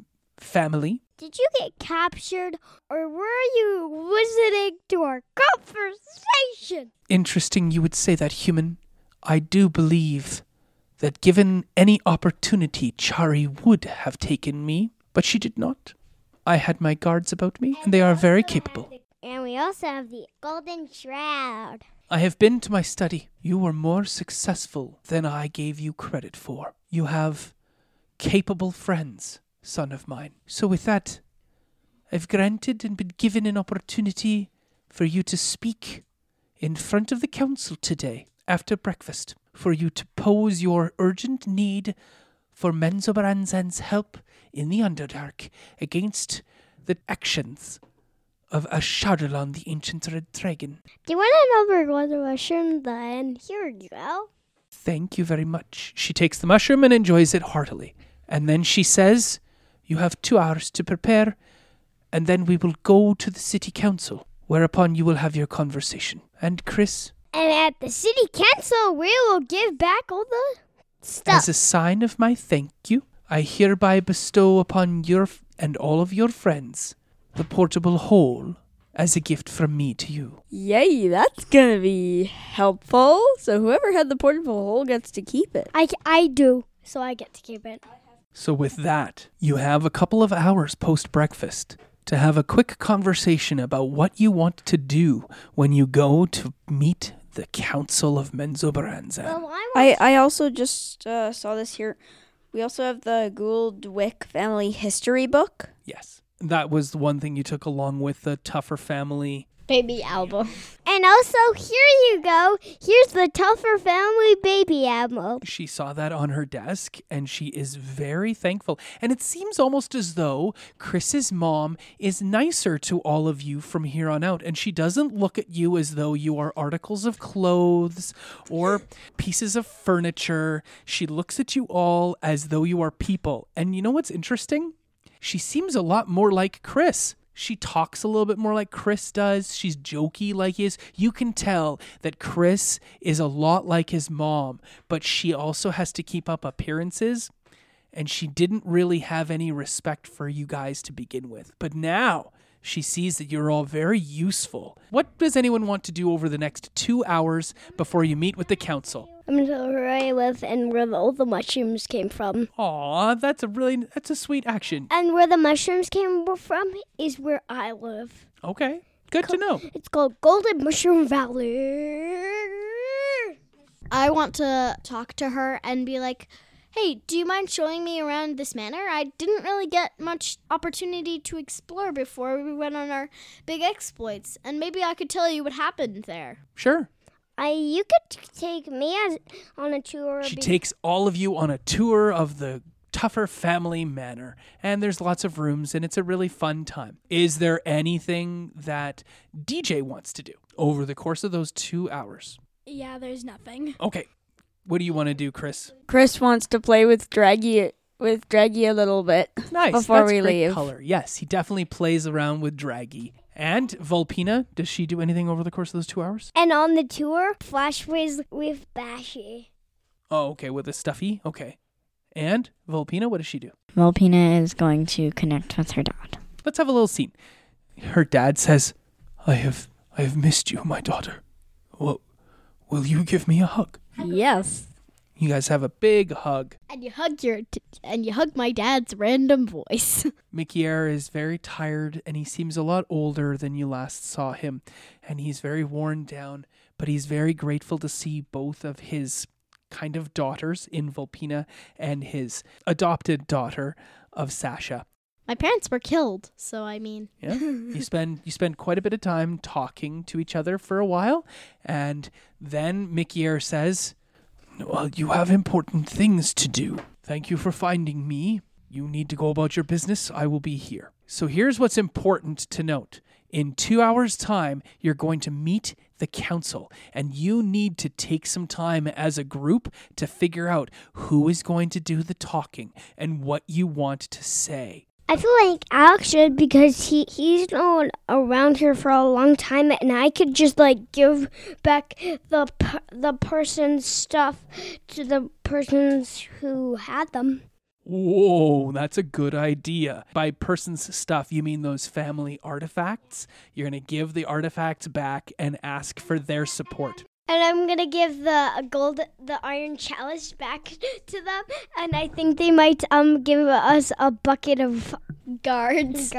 family." Did you get captured or were you listening to our conversation? Interesting you would say that, human. I do believe that given any opportunity, Chari would have taken me, but she did not. I had my guards about me, and they are very capable. And we also have the golden shroud. I have been to my study. You were more successful than I gave you credit for. You have capable friends, son of mine. So with that, I've granted and been given an opportunity for you to speak in front of the council today, after breakfast, for you to pose your urgent need for Menzoberranzan's help in the Underdark against the actions of Ashardalon, the ancient red dragon. Do you want another golden mushroom then? Here you go. Thank you very much. She takes the mushroom and enjoys it heartily. And then she says, "You have 2 hours to prepare, and then we will go to the city council, whereupon you will have your conversation. And Chris, And at the city council, we will give back all the stuff. as a sign of my thank you, I hereby bestow upon your and all of your friends the portable hole as a gift from me to you." Yay, that's gonna be helpful. So whoever had the portable hole gets to keep it. I do, so I get to keep it. So with that, you have a couple of hours post-breakfast to have a quick conversation about what you want to do when you go to meet the Council of Menzoberranzan. Well, I also just saw this here. We also have the Gouldwick family history book. Yes. That was the one thing you took along with the Tougher family. baby album. And also, here you go. Here's the Tougher Family baby album. She saw that on her desk, and she is very thankful. And it seems almost as though Chris's mom is nicer to all of you from here on out, and she doesn't look at you as though you are articles of clothes or pieces of furniture. She looks at you all as though you are people. And you know what's interesting? She seems a lot more like Chris. She talks a little bit more like Chris does. She's jokey like he is. You can tell that Chris is a lot like his mom, but she also has to keep up appearances, and she didn't really have any respect for you guys to begin with. But now she sees that you're all very useful. What does anyone want to do over the next 2 hours before you meet with the council? I'm going to tell her where I live and where all the mushrooms came from. Aw, that's a sweet action. And where the mushrooms came from is where I live. Okay, good to know. It's called Golden Mushroom Valley. I want to talk to her and be like, hey, do you mind showing me around this manor? I didn't really get much opportunity to explore before we went on our big exploits, and maybe I could tell you what happened there. Sure. You could take me on a tour. She takes all of you on a tour of the Tougher Family Manor, and there's lots of rooms, and it's a really fun time. Is there anything that DJ wants to do over the course of those 2 hours? Yeah, there's nothing. Okay. What do you want to do, Chris? Chris wants to play with Draggy a little bit. Nice. Before That's we great leave. color. Yes, he definitely plays around with Draggy. And Volpina, does she do anything over the course of those 2 hours? And on the tour, Flash plays with Bashy. Oh, okay, with a stuffy? Okay. And Volpina, what does she do? Volpina is going to connect with her dad. Let's have a little scene. Her dad says, I have missed you, my daughter. Well, will you give me a hug? Yes. You guys have a big hug. And you hug my dad's random voice. Mikier is very tired, and he seems a lot older than you last saw him. And he's very worn down, but he's very grateful to see both of his kind of daughters in Volpina and his adopted daughter of Sasha. My parents were killed, so I mean. Yeah. You spend quite a bit of time talking to each other for a while, and then Mikier says, well, you have important things to do. Thank you for finding me. You need to go about your business. I will be here. So here's what's important to note. In 2 hours' time, you're going to meet the council, and you need to take some time as a group to figure out who is going to do the talking and what you want to say. I feel like Alex should because he's known around here for a long time, and I could just give back the person's stuff to the persons who had them. Whoa, that's a good idea. By person's stuff, you mean those family artifacts? You're going to give the artifacts back and ask for their support. And I'm going to give the iron chalice back to them, and I think they might give us a bucket of guards.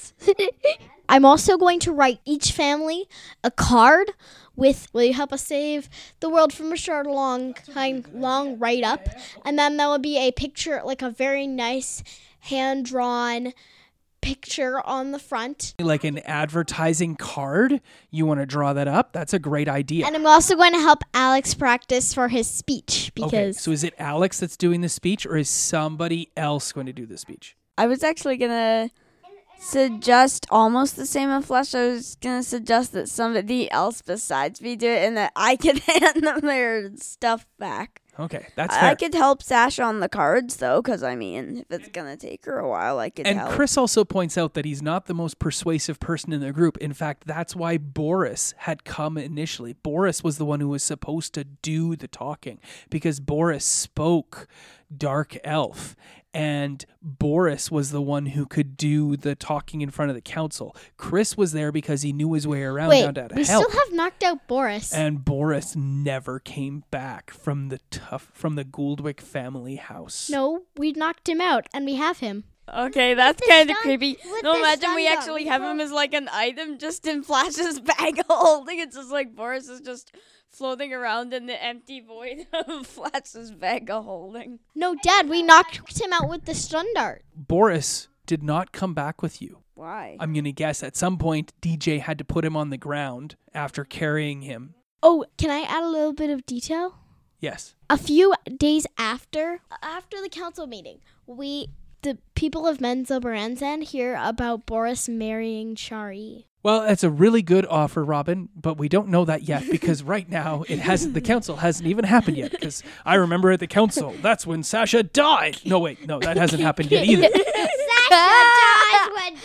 I'm also going to write each family a card with, will you help us save the world from a short, long write-up. And then there will be a picture, like a very nice hand-drawn picture on the front. Like an advertising card? You want to draw that up? That's a great idea. And I'm also going to help Alex practice for his speech because... Okay, so is it Alex that's doing the speech, or is somebody else going to do the speech? I was actually going to suggest almost the same in Flash. I was going to suggest that somebody else besides me do it and that I could hand them their stuff back. Okay, that's fair. I could help Sasha on the cards, though, because, I mean, if it's going to take her a while, I could help. And Chris also points out that he's not the most persuasive person in the group. In fact, that's why Boris had come initially. Boris was the one who was supposed to do the talking because Boris spoke Dark Elf. And Boris was the one who could do the talking in front of the council. Chris was there because he knew his way around down to help. We still have knocked out Boris. And Boris never came back from the Gouldwick family house. No, we knocked him out, and we have him. Okay, that's kind of creepy. No, imagine we actually have him as like an item just in Flash's bag of holding. It's just like Boris is just floating around in the empty void of Flash's bag of holding. No, Dad, we knocked him out with the stun dart. Boris did not come back with you. Why? I'm going to guess at some point DJ had to put him on the ground after carrying him. Oh, can I add a little bit of detail? Yes. A few days after the council meeting, the people of Menzo Baranzan hear about Boris marrying Shari. Well, that's a really good offer, Robin, but we don't know that yet because right now the council hasn't even happened yet. Because I remember at the council, that's when Sasha died. No, wait, no, that hasn't happened yet either. Sasha dies when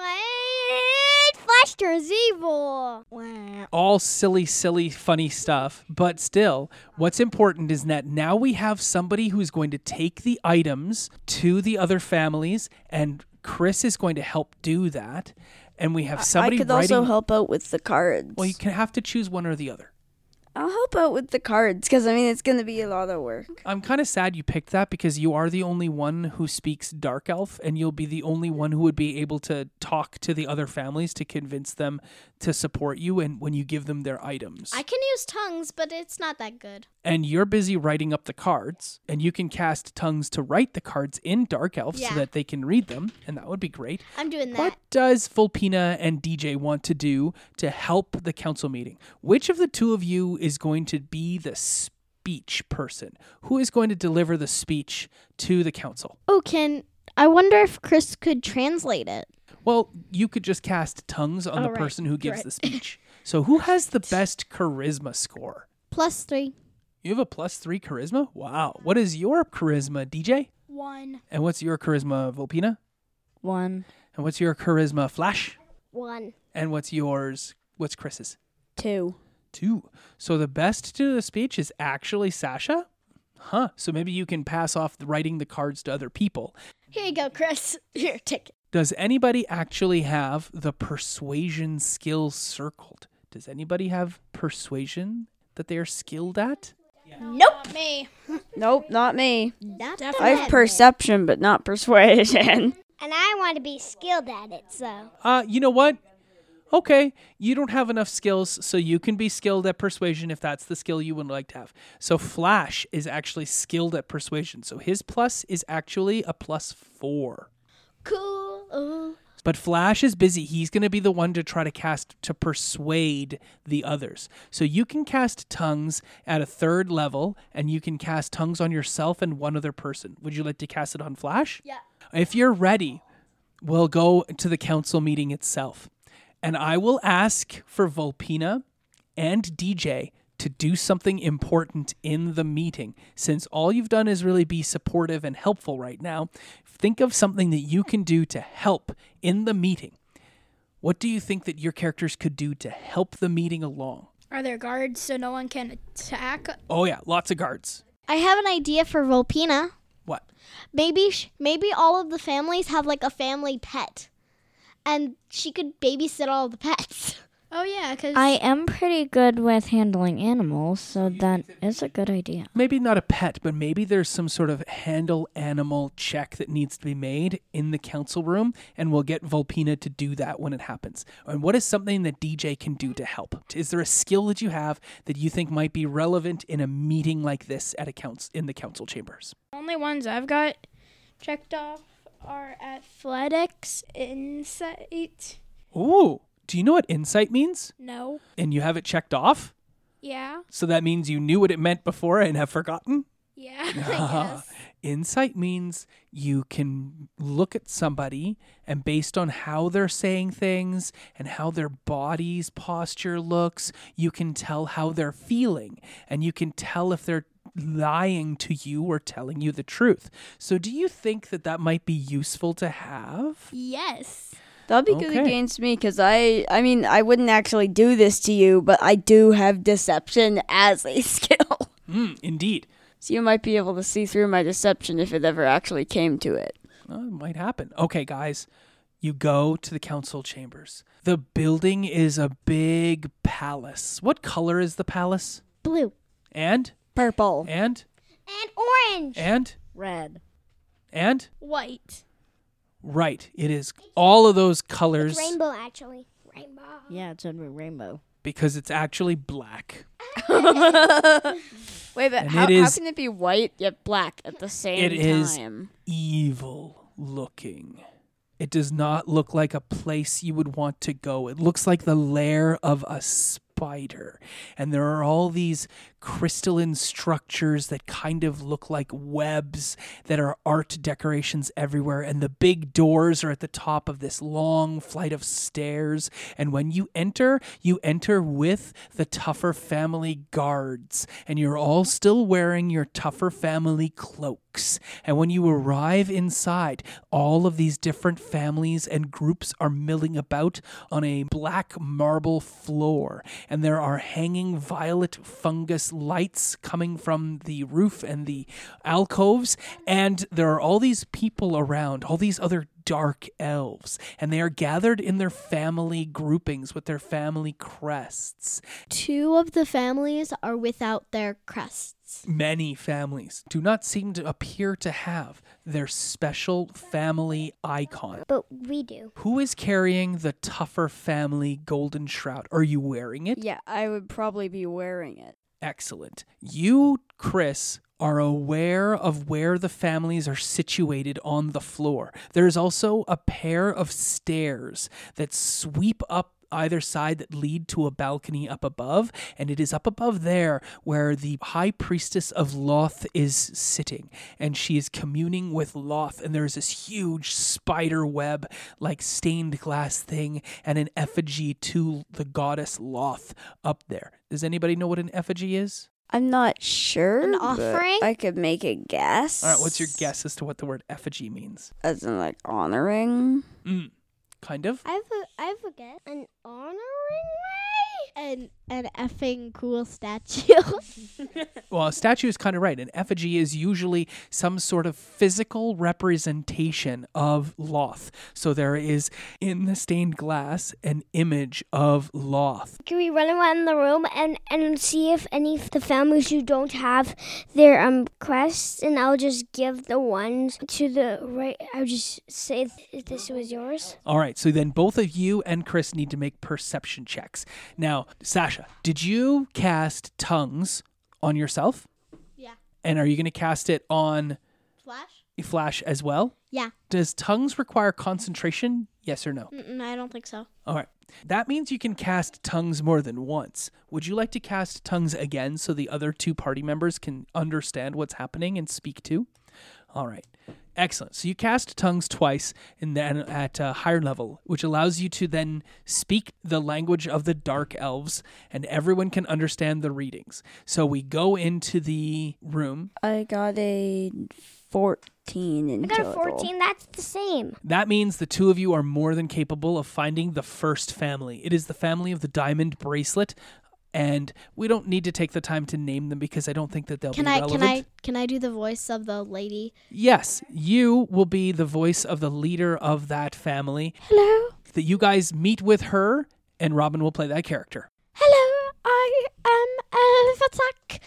Flash turns evil. All silly, funny stuff. But still, what's important is that now we have somebody who's going to take the items to the other families, and Chris is going to help do that. And we have somebody I could writing... also help out with the cards. Well, you can have to choose one or the other. I'll help out with the cards because, I mean, it's going to be a lot of work. I'm kind of sad you picked that because you are the only one who speaks Dark Elf, and you'll be the only one who would be able to talk to the other families to convince them to support you and when you give them their items. I can use tongues, but it's not that good. And you're busy writing up the cards, and you can cast tongues to write the cards in Dark Elf so that they can read them, and that would be great. I'm doing that. What does Volpina and DJ want to do to help the council meeting? Which of the two of you is going to be the speech person. Who is going to deliver the speech to the council? Oh, I wonder if Chris could translate it. Well, you could just cast tongues on the right. person who gives Right. the speech. So who has the best charisma score? +3. You have a +3 charisma? Wow. What is your charisma, DJ? 1. And what's your charisma, Volpina? 1, And what's your charisma, Flash? 1. And what's yours? What's Chris's? 2. 2. So the best to do the speech is actually Sasha? Huh. So maybe you can pass off writing the cards to other people. Here you go, Chris. Here, take it. Does anybody actually have the persuasion skill circled? Does anybody have persuasion that they are skilled at? Nope. Me. Nope, not me. Not I have perception, but not persuasion. And I want to be skilled at it, so. You know what? Okay, you don't have enough skills, so you can be skilled at persuasion if that's the skill you would like to have. So Flash is actually skilled at persuasion, so his plus is actually a +4. Cool. But Flash is busy. He's going to be the one to try to cast to persuade the others. So you can cast tongues at a 3rd level, and you can cast tongues on yourself and one other person. Would you like to cast it on Flash? Yeah. If you're ready, we'll go to the council meeting itself. And I will ask for Volpina and DJ to do something important in the meeting. Since all you've done is really be supportive and helpful right now, think of something that you can do to help in the meeting. What do you think that your characters could do to help the meeting along? Are there guards so no one can attack? Oh yeah, lots of guards. I have an idea for Volpina. What? Maybe all of the families have like a family pet, and she could babysit all the pets. Oh, yeah, because I am pretty good with handling animals, so that is a good idea. Maybe not a pet, but maybe there's some sort of handle animal check that needs to be made in the council room, and we'll get Volpina to do that when it happens. And what is something that DJ can do to help? Is there a skill that you have that you think might be relevant in a meeting like this at in the council chambers? the only ones I've got checked off are athletics, insight. Ooh, do you know what insight means? No. And you have it checked off? Yeah. So that means you knew what it meant before and have forgotten? Yeah, I guess. Insight means you can look at somebody and based on how they're saying things and how their body's posture looks, you can tell how they're feeling and you can tell if they're lying to you or telling you the truth. So do you think that might be useful to have? Yes. That'd be good Okay. against me, because I mean, I wouldn't actually do this to you, but I do have deception as a skill. Indeed. So you might be able to see through my deception if it ever actually came to it. Well, it might happen. Okay, guys, you go to the council chambers. The building is a big palace. What color is the palace? Blue. And? Purple. And? And orange. And? Red. And? White. Right. It is all of those colors Rainbow, actually. Rainbow. Yeah, it's a rainbow. because it's actually black. Wait, but And how it is- can it be white yet black at the same It is time? evil looking. It does not look like a place you would want to go. It looks like the lair of a spider. And there are all these crystalline structures that kind of look like webs that are art decorations everywhere. And the big doors are at the top of this long flight of stairs. And when you enter with the Tougher family guards. And you're all still wearing your Tougher family cloaks. And when you arrive inside, all of these different families and groups are milling about on a black marble floor. And there are hanging violet fungus lights coming from the roof and the alcoves. And there are all these people around, all these other dark elves. And they are gathered in their family groupings with their family crests. 2 of the families are without their crests. Many families do not seem to appear to have their special family icon. But we do. Who is carrying the Tougher family golden shroud? Are you wearing it? Yeah, I would probably be wearing it. Excellent. You, Chris, are aware of where the families are situated on the floor. There's also a pair of stairs that sweep up either side that lead to a balcony up above, and it is up above there where the high priestess of Loth is sitting, and she is communing with Loth, and there's this huge spider web like stained glass thing and an effigy to the goddess Loth up there. Does anybody know what an effigy is? I'm not sure. An but offering? I could make a guess. All right, what's your guess as to what the word effigy means? As in, like, honoring? Kind of. I have a guess. An honoring An effing cool statue. Well, a statue is kind of right. An effigy is usually some sort of physical representation of Loth. So there is, in the stained glass, an image of Loth. Can we run around the room and see if any of the families who don't have their quests, and I'll just give the ones to the right. I'll just say if this was yours. All right, so then both of you and Chris need to make perception checks. Now, Sasha, did you cast tongues on yourself? Yeah. And are you going to cast it on Flash as well? Yeah. Does tongues require concentration? Yes or no? I don't think so. All right. That means you can cast tongues more than once. Would you like to cast tongues again so the other two party members can understand what's happening and speak too? All right. Excellent. So you cast tongues twice and then at a higher level, which allows you to then speak the language of the dark elves, and everyone can understand the readings. So we go into the room. I got a 14 in I got total. a 14. That's the same. That means the two of you are more than capable of finding the first family. It is the family of the diamond bracelet. And we don't need to take the time to name them because I don't think that they'll be relevant. Can I do the voice of the lady? Yes, you will be the voice of the leader of that family. Hello. That you guys meet with her, and Robin will play that character. Hello. I am Elvatak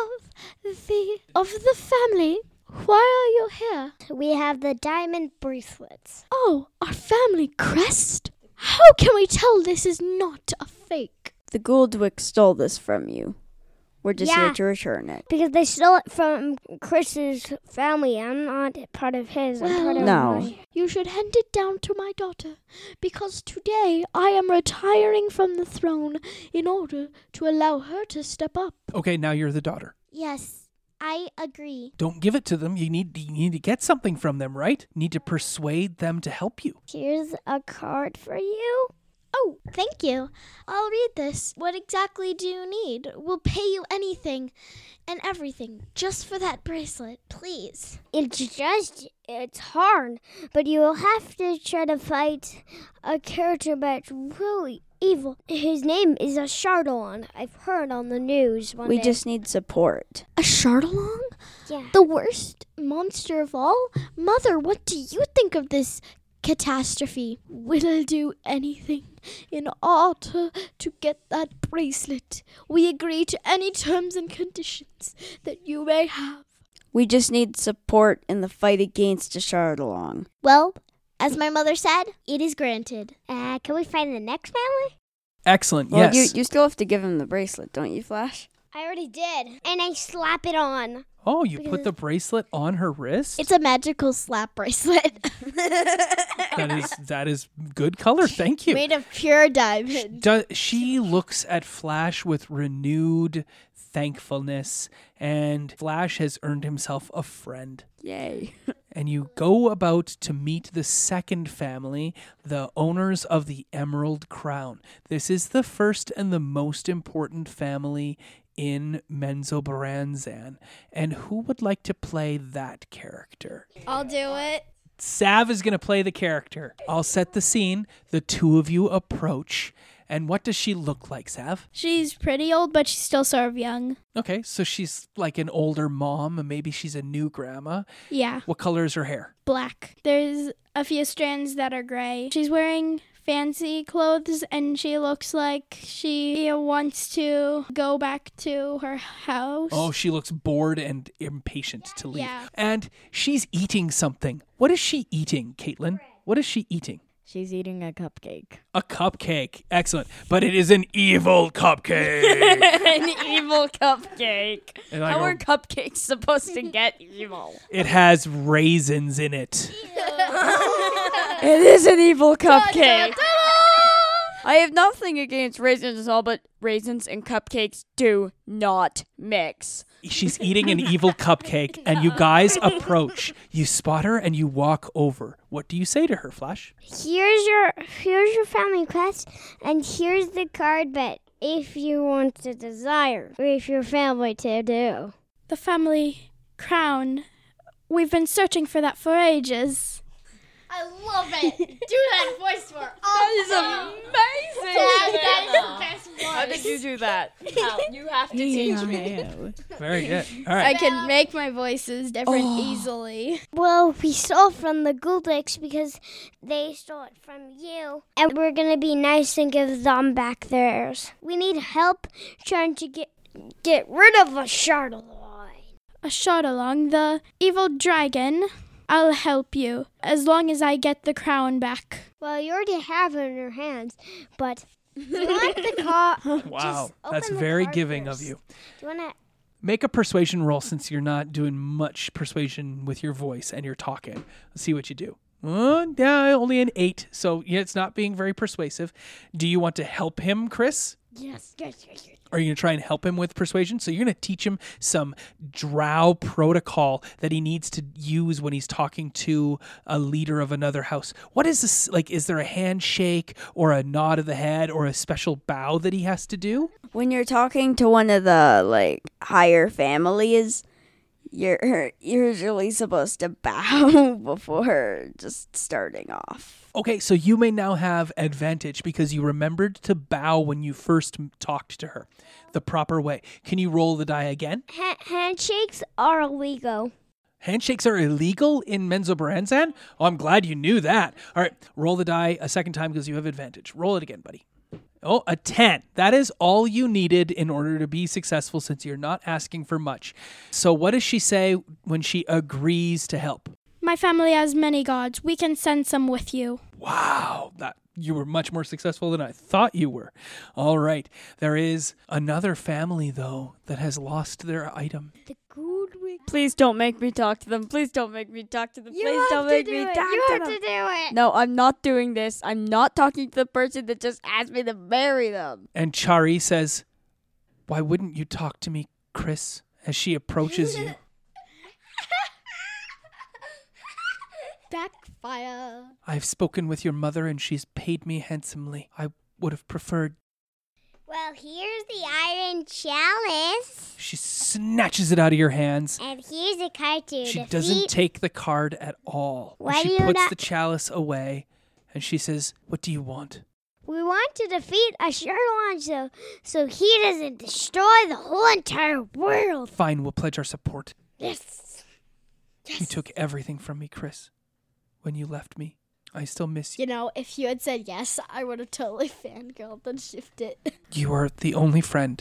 of the family. Why are you here? We have the diamond bracelets. Oh, our family crest? How can we tell this is not a fake? The Gouldwick stole this from you. We're just here to return it. Because they stole it from Chris's family. I'm not part of his. I'm part of No. mine. You should hand it down to my daughter, because today I am retiring from the throne in order to allow her to step up. Okay, now you're the daughter. Yes, I agree. Don't give it to them. You need to get something from them, right? You need to persuade them to help you. Here's a card for you. Oh, thank you. I'll read this. What exactly do you need? We'll pay you anything and everything just for that bracelet, please. It's hard, but you will have to try to fight a character that's really evil. His name is a Chardalon. I've heard on the news one We day. just need support. A Chardalon? Yeah. The worst monster of all? Mother, what do you think of this catastrophe? We'll do anything in order to get that bracelet. We agree to any terms and conditions that you may have. We just need support in the fight against a Chardalon. Well, as my mother said, it is granted. Can we find the next family? Excellent, Well, yes. you still have to give him the bracelet, don't you, Flash? I already did. And I slap it on. Oh, you put the bracelet on her wrist? It's a magical slap bracelet. That is good color, thank you. Made of pure diamond. She looks at Flash with renewed thankfulness, and Flash has earned himself a friend. Yay. And you go about to meet the second family, the owners of the Emerald Crown. This is the first and the most important family in Menzoberranzan. And who would like to play that character? I'll do it. Sav is going to play the character. I'll set the scene. The two of you approach. And what does she look like, Sav? She's pretty old, but she's still sort of young. Okay, so she's like an older mom, and maybe she's a new grandma. Yeah, What color is her hair? black. There's a few strands that are gray. She's wearing fancy clothes, and she looks like she wants to go back to her house. Oh, she looks bored and impatient to leave. Yeah. And she's eating something. What is she eating, Caitlin? What is she eating? She's eating a cupcake. A cupcake. Excellent. But it is an evil cupcake. An evil cupcake. And I How go, are cupcakes supposed to get evil? it has raisins in it. It is an evil cupcake. I have nothing against raisins at all, but raisins and cupcakes do not mix. She's eating an evil cupcake, and you guys approach. You spot her, and you walk over. What do you say to her, Flash? Here's your family crest, and here's the card that if you want to desire with your family to do. The family crown. We've been searching for that for ages. I love it. Do that voice for That is amazing. That is the best voice. How did you do that? You have to teach me. Very good. All I right. can make my voices different easily. Well, we stole from the Goldicks because they stole it from you. And we're going to be nice and give them back theirs. We need help trying to get rid of a Charlotte. A shot along the evil dragon. I'll help you as long as I get the crown back. Well, you already have it in your hands, but do you want the card? Wow, that's very giving of you. Do you want to? Make a persuasion roll since you're not doing much persuasion with your voice and you're talking. Let's see what you do. Yeah, only an 8, so yeah, it's not being very persuasive. Do you want to help him, Chris? Yes. Are you going to try and help him with persuasion? So you're going to teach him some drow protocol that he needs to use when he's talking to a leader of another house. What is this? Like, is there a handshake or a nod of the head or a special bow that he has to do? When you're talking to one of the higher families, you're usually supposed to bow before just starting off. Okay, so you may now have advantage because you remembered to bow when you first talked to her the proper way. Can you roll the die again? Handshakes are illegal. Handshakes are illegal in Menzoberranzan? Oh, I'm glad you knew that. All right, roll the die a second time because you have advantage. Roll it again, buddy. Oh, a 10. That is all you needed in order to be successful since you're not asking for much. So what does she say when she agrees to help? My family has many gods. We can send some with you. Wow, you were much more successful than I thought you were. All right, there is another family, though, that has lost their item. The Goldwick. Please don't make me talk to them. Please don't make me talk to them. Please don't make me talk You to have them. to do it. No, I'm not doing this. I'm not talking to the person that just asked me to marry them. And Chari says, "Why wouldn't you talk to me, Chris?" As she approaches you. Backfire. I've spoken with your mother and she's paid me handsomely. I would have preferred. Well, here's the iron chalice. She snatches it out of your hands. And here's a card to She defeat. doesn't take the card at all. Why do She you puts not- the chalice away and she says, "What do you want?" We want to defeat a Charlon so he doesn't destroy the whole entire world. Fine, we'll pledge our support. Yes. You took everything from me, Chris. When you left me, I still miss you. You know, if you had said yes, I would have totally fangirled and shifted it. You are the only friend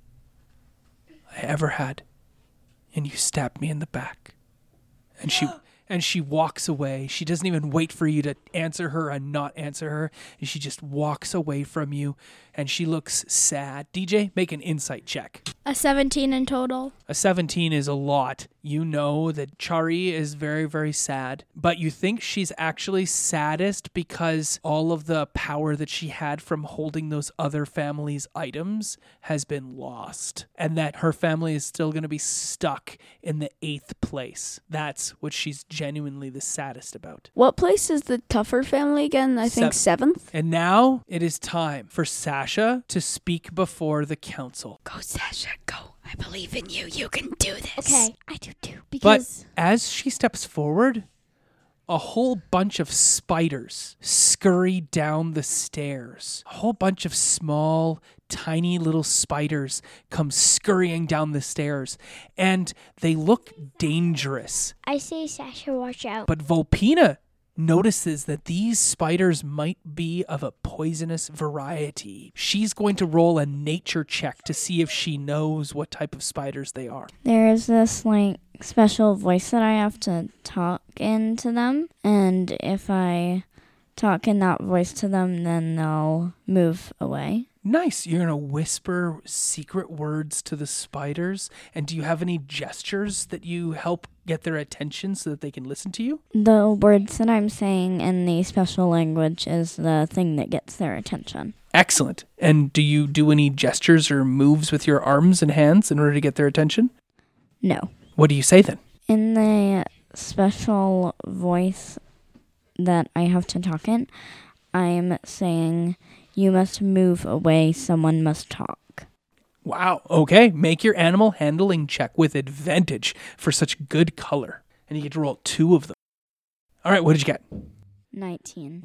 I ever had, and you stabbed me in the back. And she walks away. She doesn't even wait for you to answer her and not answer her. And she just walks away from you, and she looks sad. DJ, make an insight check. A 17 in total. A 17 is a lot. You know that Chari is very, very sad, but you think she's actually saddest because all of the power that she had from holding those other families' items has been lost, and that her family is still going to be stuck in the 8th place. That's what she's genuinely the saddest about. What place is the Tougher family again? I think 7th. And now it is time for Sasha to speak before the council. Go, Sasha, go. I believe in you. You can do this. Okay, I do too. But Because as she steps forward, a whole bunch of spiders scurry down the stairs. A whole bunch of small, tiny little spiders come scurrying down the stairs, and they look dangerous. I say, Sasha, watch out. But Volpina notices that these spiders might be of a poisonous variety. She's going to roll a nature check to see if she knows what type of spiders they are. There is this special voice that I have to talk into them, and if I talk in that voice to them, then they'll move away. Nice. You're going to whisper secret words to the spiders. And do you have any gestures that you help get their attention so that they can listen to you? The words that I'm saying in the special language is the thing that gets their attention. Excellent. And do you do any gestures or moves with your arms and hands in order to get their attention? No. What do you say then? In the special voice that I have to talk in, I'm saying, "You must move away, someone must talk." Wow. Okay. Make your animal handling check with advantage for such good color. And you get to roll 2 of them. All right. What did you get? 19.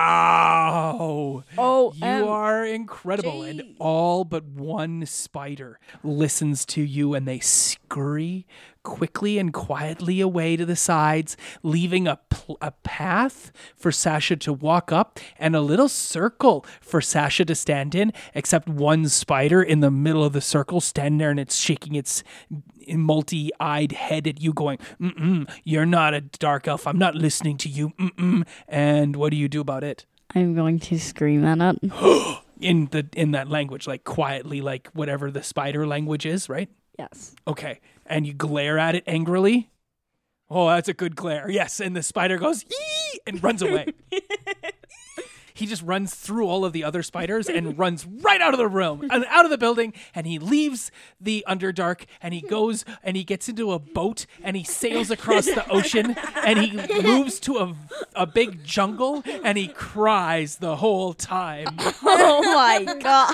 Wow. Oh, You are incredible. And all but one spider listens to you, and they scurry quickly and quietly away to the sides, leaving a path for Sasha to walk up and a little circle for Sasha to stand in, except one spider in the middle of the circle standing there, and it's shaking its multi-eyed head at you going, you're not a dark elf. I'm not listening to you. And what do you do about it? I'm going to scream at it. In that language, like quietly, like whatever the spider language is, right? Yes. Okay. And you glare at it angrily? Oh, that's a good glare. Yes. And the spider goes, "Ee!" and runs away. He just runs through all of the other spiders and runs right out of the room and out of the building. And he leaves the Underdark, and he goes and he gets into a boat and he sails across the ocean, and he moves to a big jungle, and he cries the whole time. Oh my god.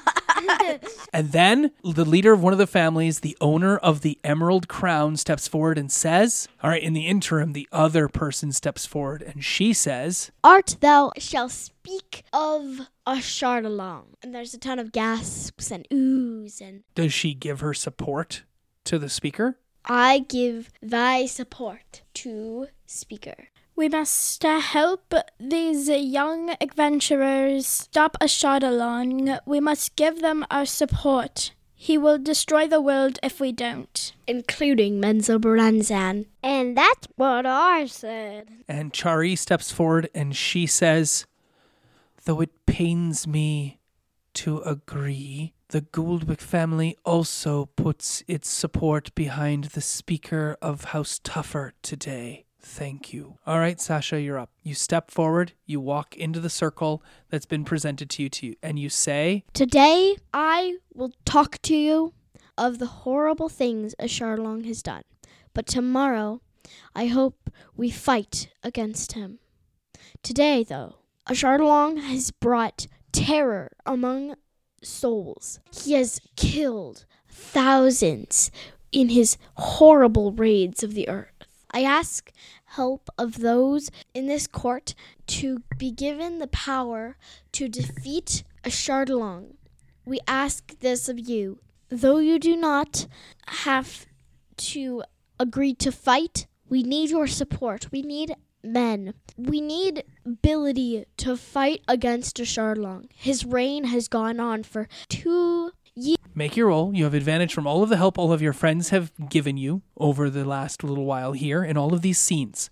And then the leader of one of the families, the owner of the Emerald Crown, steps forward and says, all right, in the interim, the other person steps forward and she says, Art thou shall speak of Ashardalong. And there's a ton of gasps and oohs, and does she give her support to the speaker? I give thy support to speaker. We must help these young adventurers stop Ashardalong. We must give them our support. He will destroy the world if we don't. Including Menzoberranzan. And that's what I said. And Chari steps forward and she says, though it pains me to agree, the Gouldwick family also puts its support behind the speaker of House Tuffer today. Thank you. All right, Sasha, you're up. You step forward, you walk into the circle that's been presented to you, and you say, Today, I will talk to you of the horrible things Ashardalong has done. But tomorrow, I hope we fight against him. Today, though, Ashardalong has brought terror among souls. He has killed thousands in his horrible raids of the earth. I ask help of those in this court to be given the power to defeat Ashardalong. We ask this of you. Though you do not have to agree to fight, we need your support. We need men. We need ability to fight against Ashardalong. His reign has gone on for 2 years. Make your roll. You have advantage from all of the help all of your friends have given you over the last little while here in all of these scenes.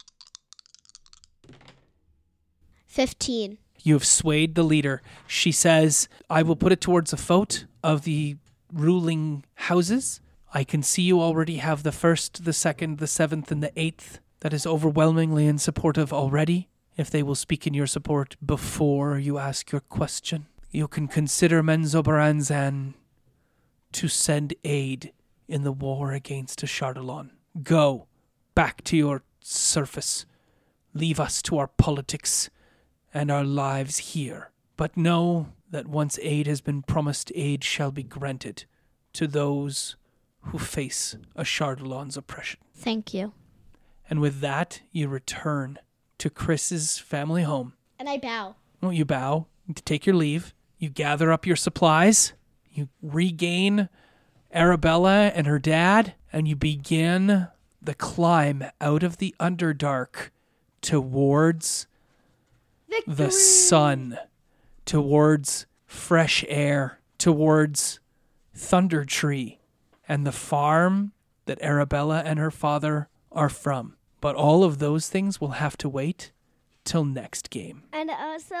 15. You have swayed the leader. She says, I will put it towards a vote of the ruling houses. I can see you already have the 1st, the 2nd, the 7th, and the 8th. That is overwhelmingly in supportive already. If they will speak in your support before you ask your question, you can consider Menzoberranzan to send aid in the war against Ashardalong. Go back to your surface. Leave us to our politics and our lives here. But know that once aid has been promised, aid shall be granted to those who face Ashardalong's oppression. Thank you. And with that, you return to Chris's family home. And I bow. Oh, you bow to take your leave. You gather up your supplies. You regain Arabella and her dad, and you begin the climb out of the Underdark towards the sun, towards fresh air, towards Thunder Tree and the farm that Arabella and her father are from. But all of those things will have to wait till next game. And also,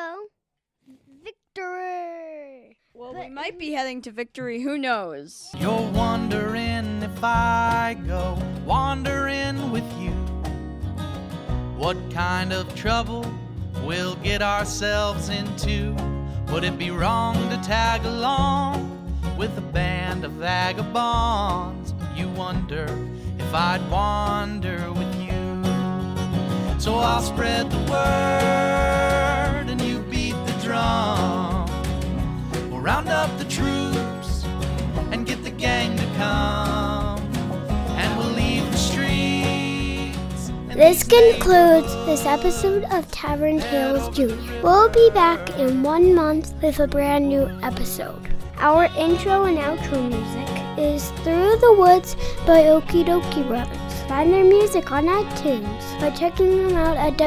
victory! Well, we might be heading to victory. Who knows? You're wondering if I go wandering with you, what kind of trouble we'll get ourselves into. Would it be wrong to tag along with a band of vagabonds? You wonder if I'd wander with you. So I'll spread the word and you beat the drum. We'll round up the troops and get the gang to come, and we'll leave the streets. This concludes this episode of Tavern Tales Jr. We'll be back in 1 month with a brand new episode. Our intro and outro music is Through the Woods by Okie Dokie Brothers. Find their music on iTunes by checking them out at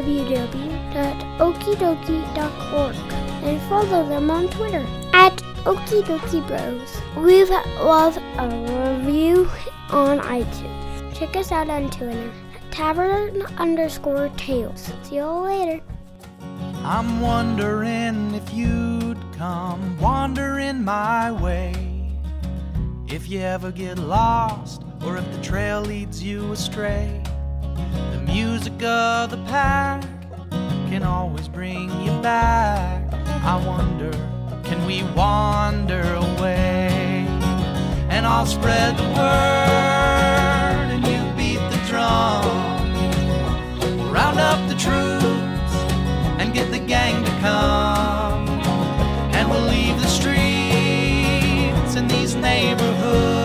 www.okiedokie.org and follow them on Twitter at Okie Dokie Bros. Leave love a review on iTunes. Check us out on Twitter at Tavern_Tales. See you all later. I'm wondering if you'd come wandering my way. If you ever get lost, or if the trail leads you astray, the music of the pack can always bring you back. I wonder, can we wander away? And I'll spread the word and you beat the drum. We'll round up the troops and get the gang to come, and we'll leave the streets in these neighborhoods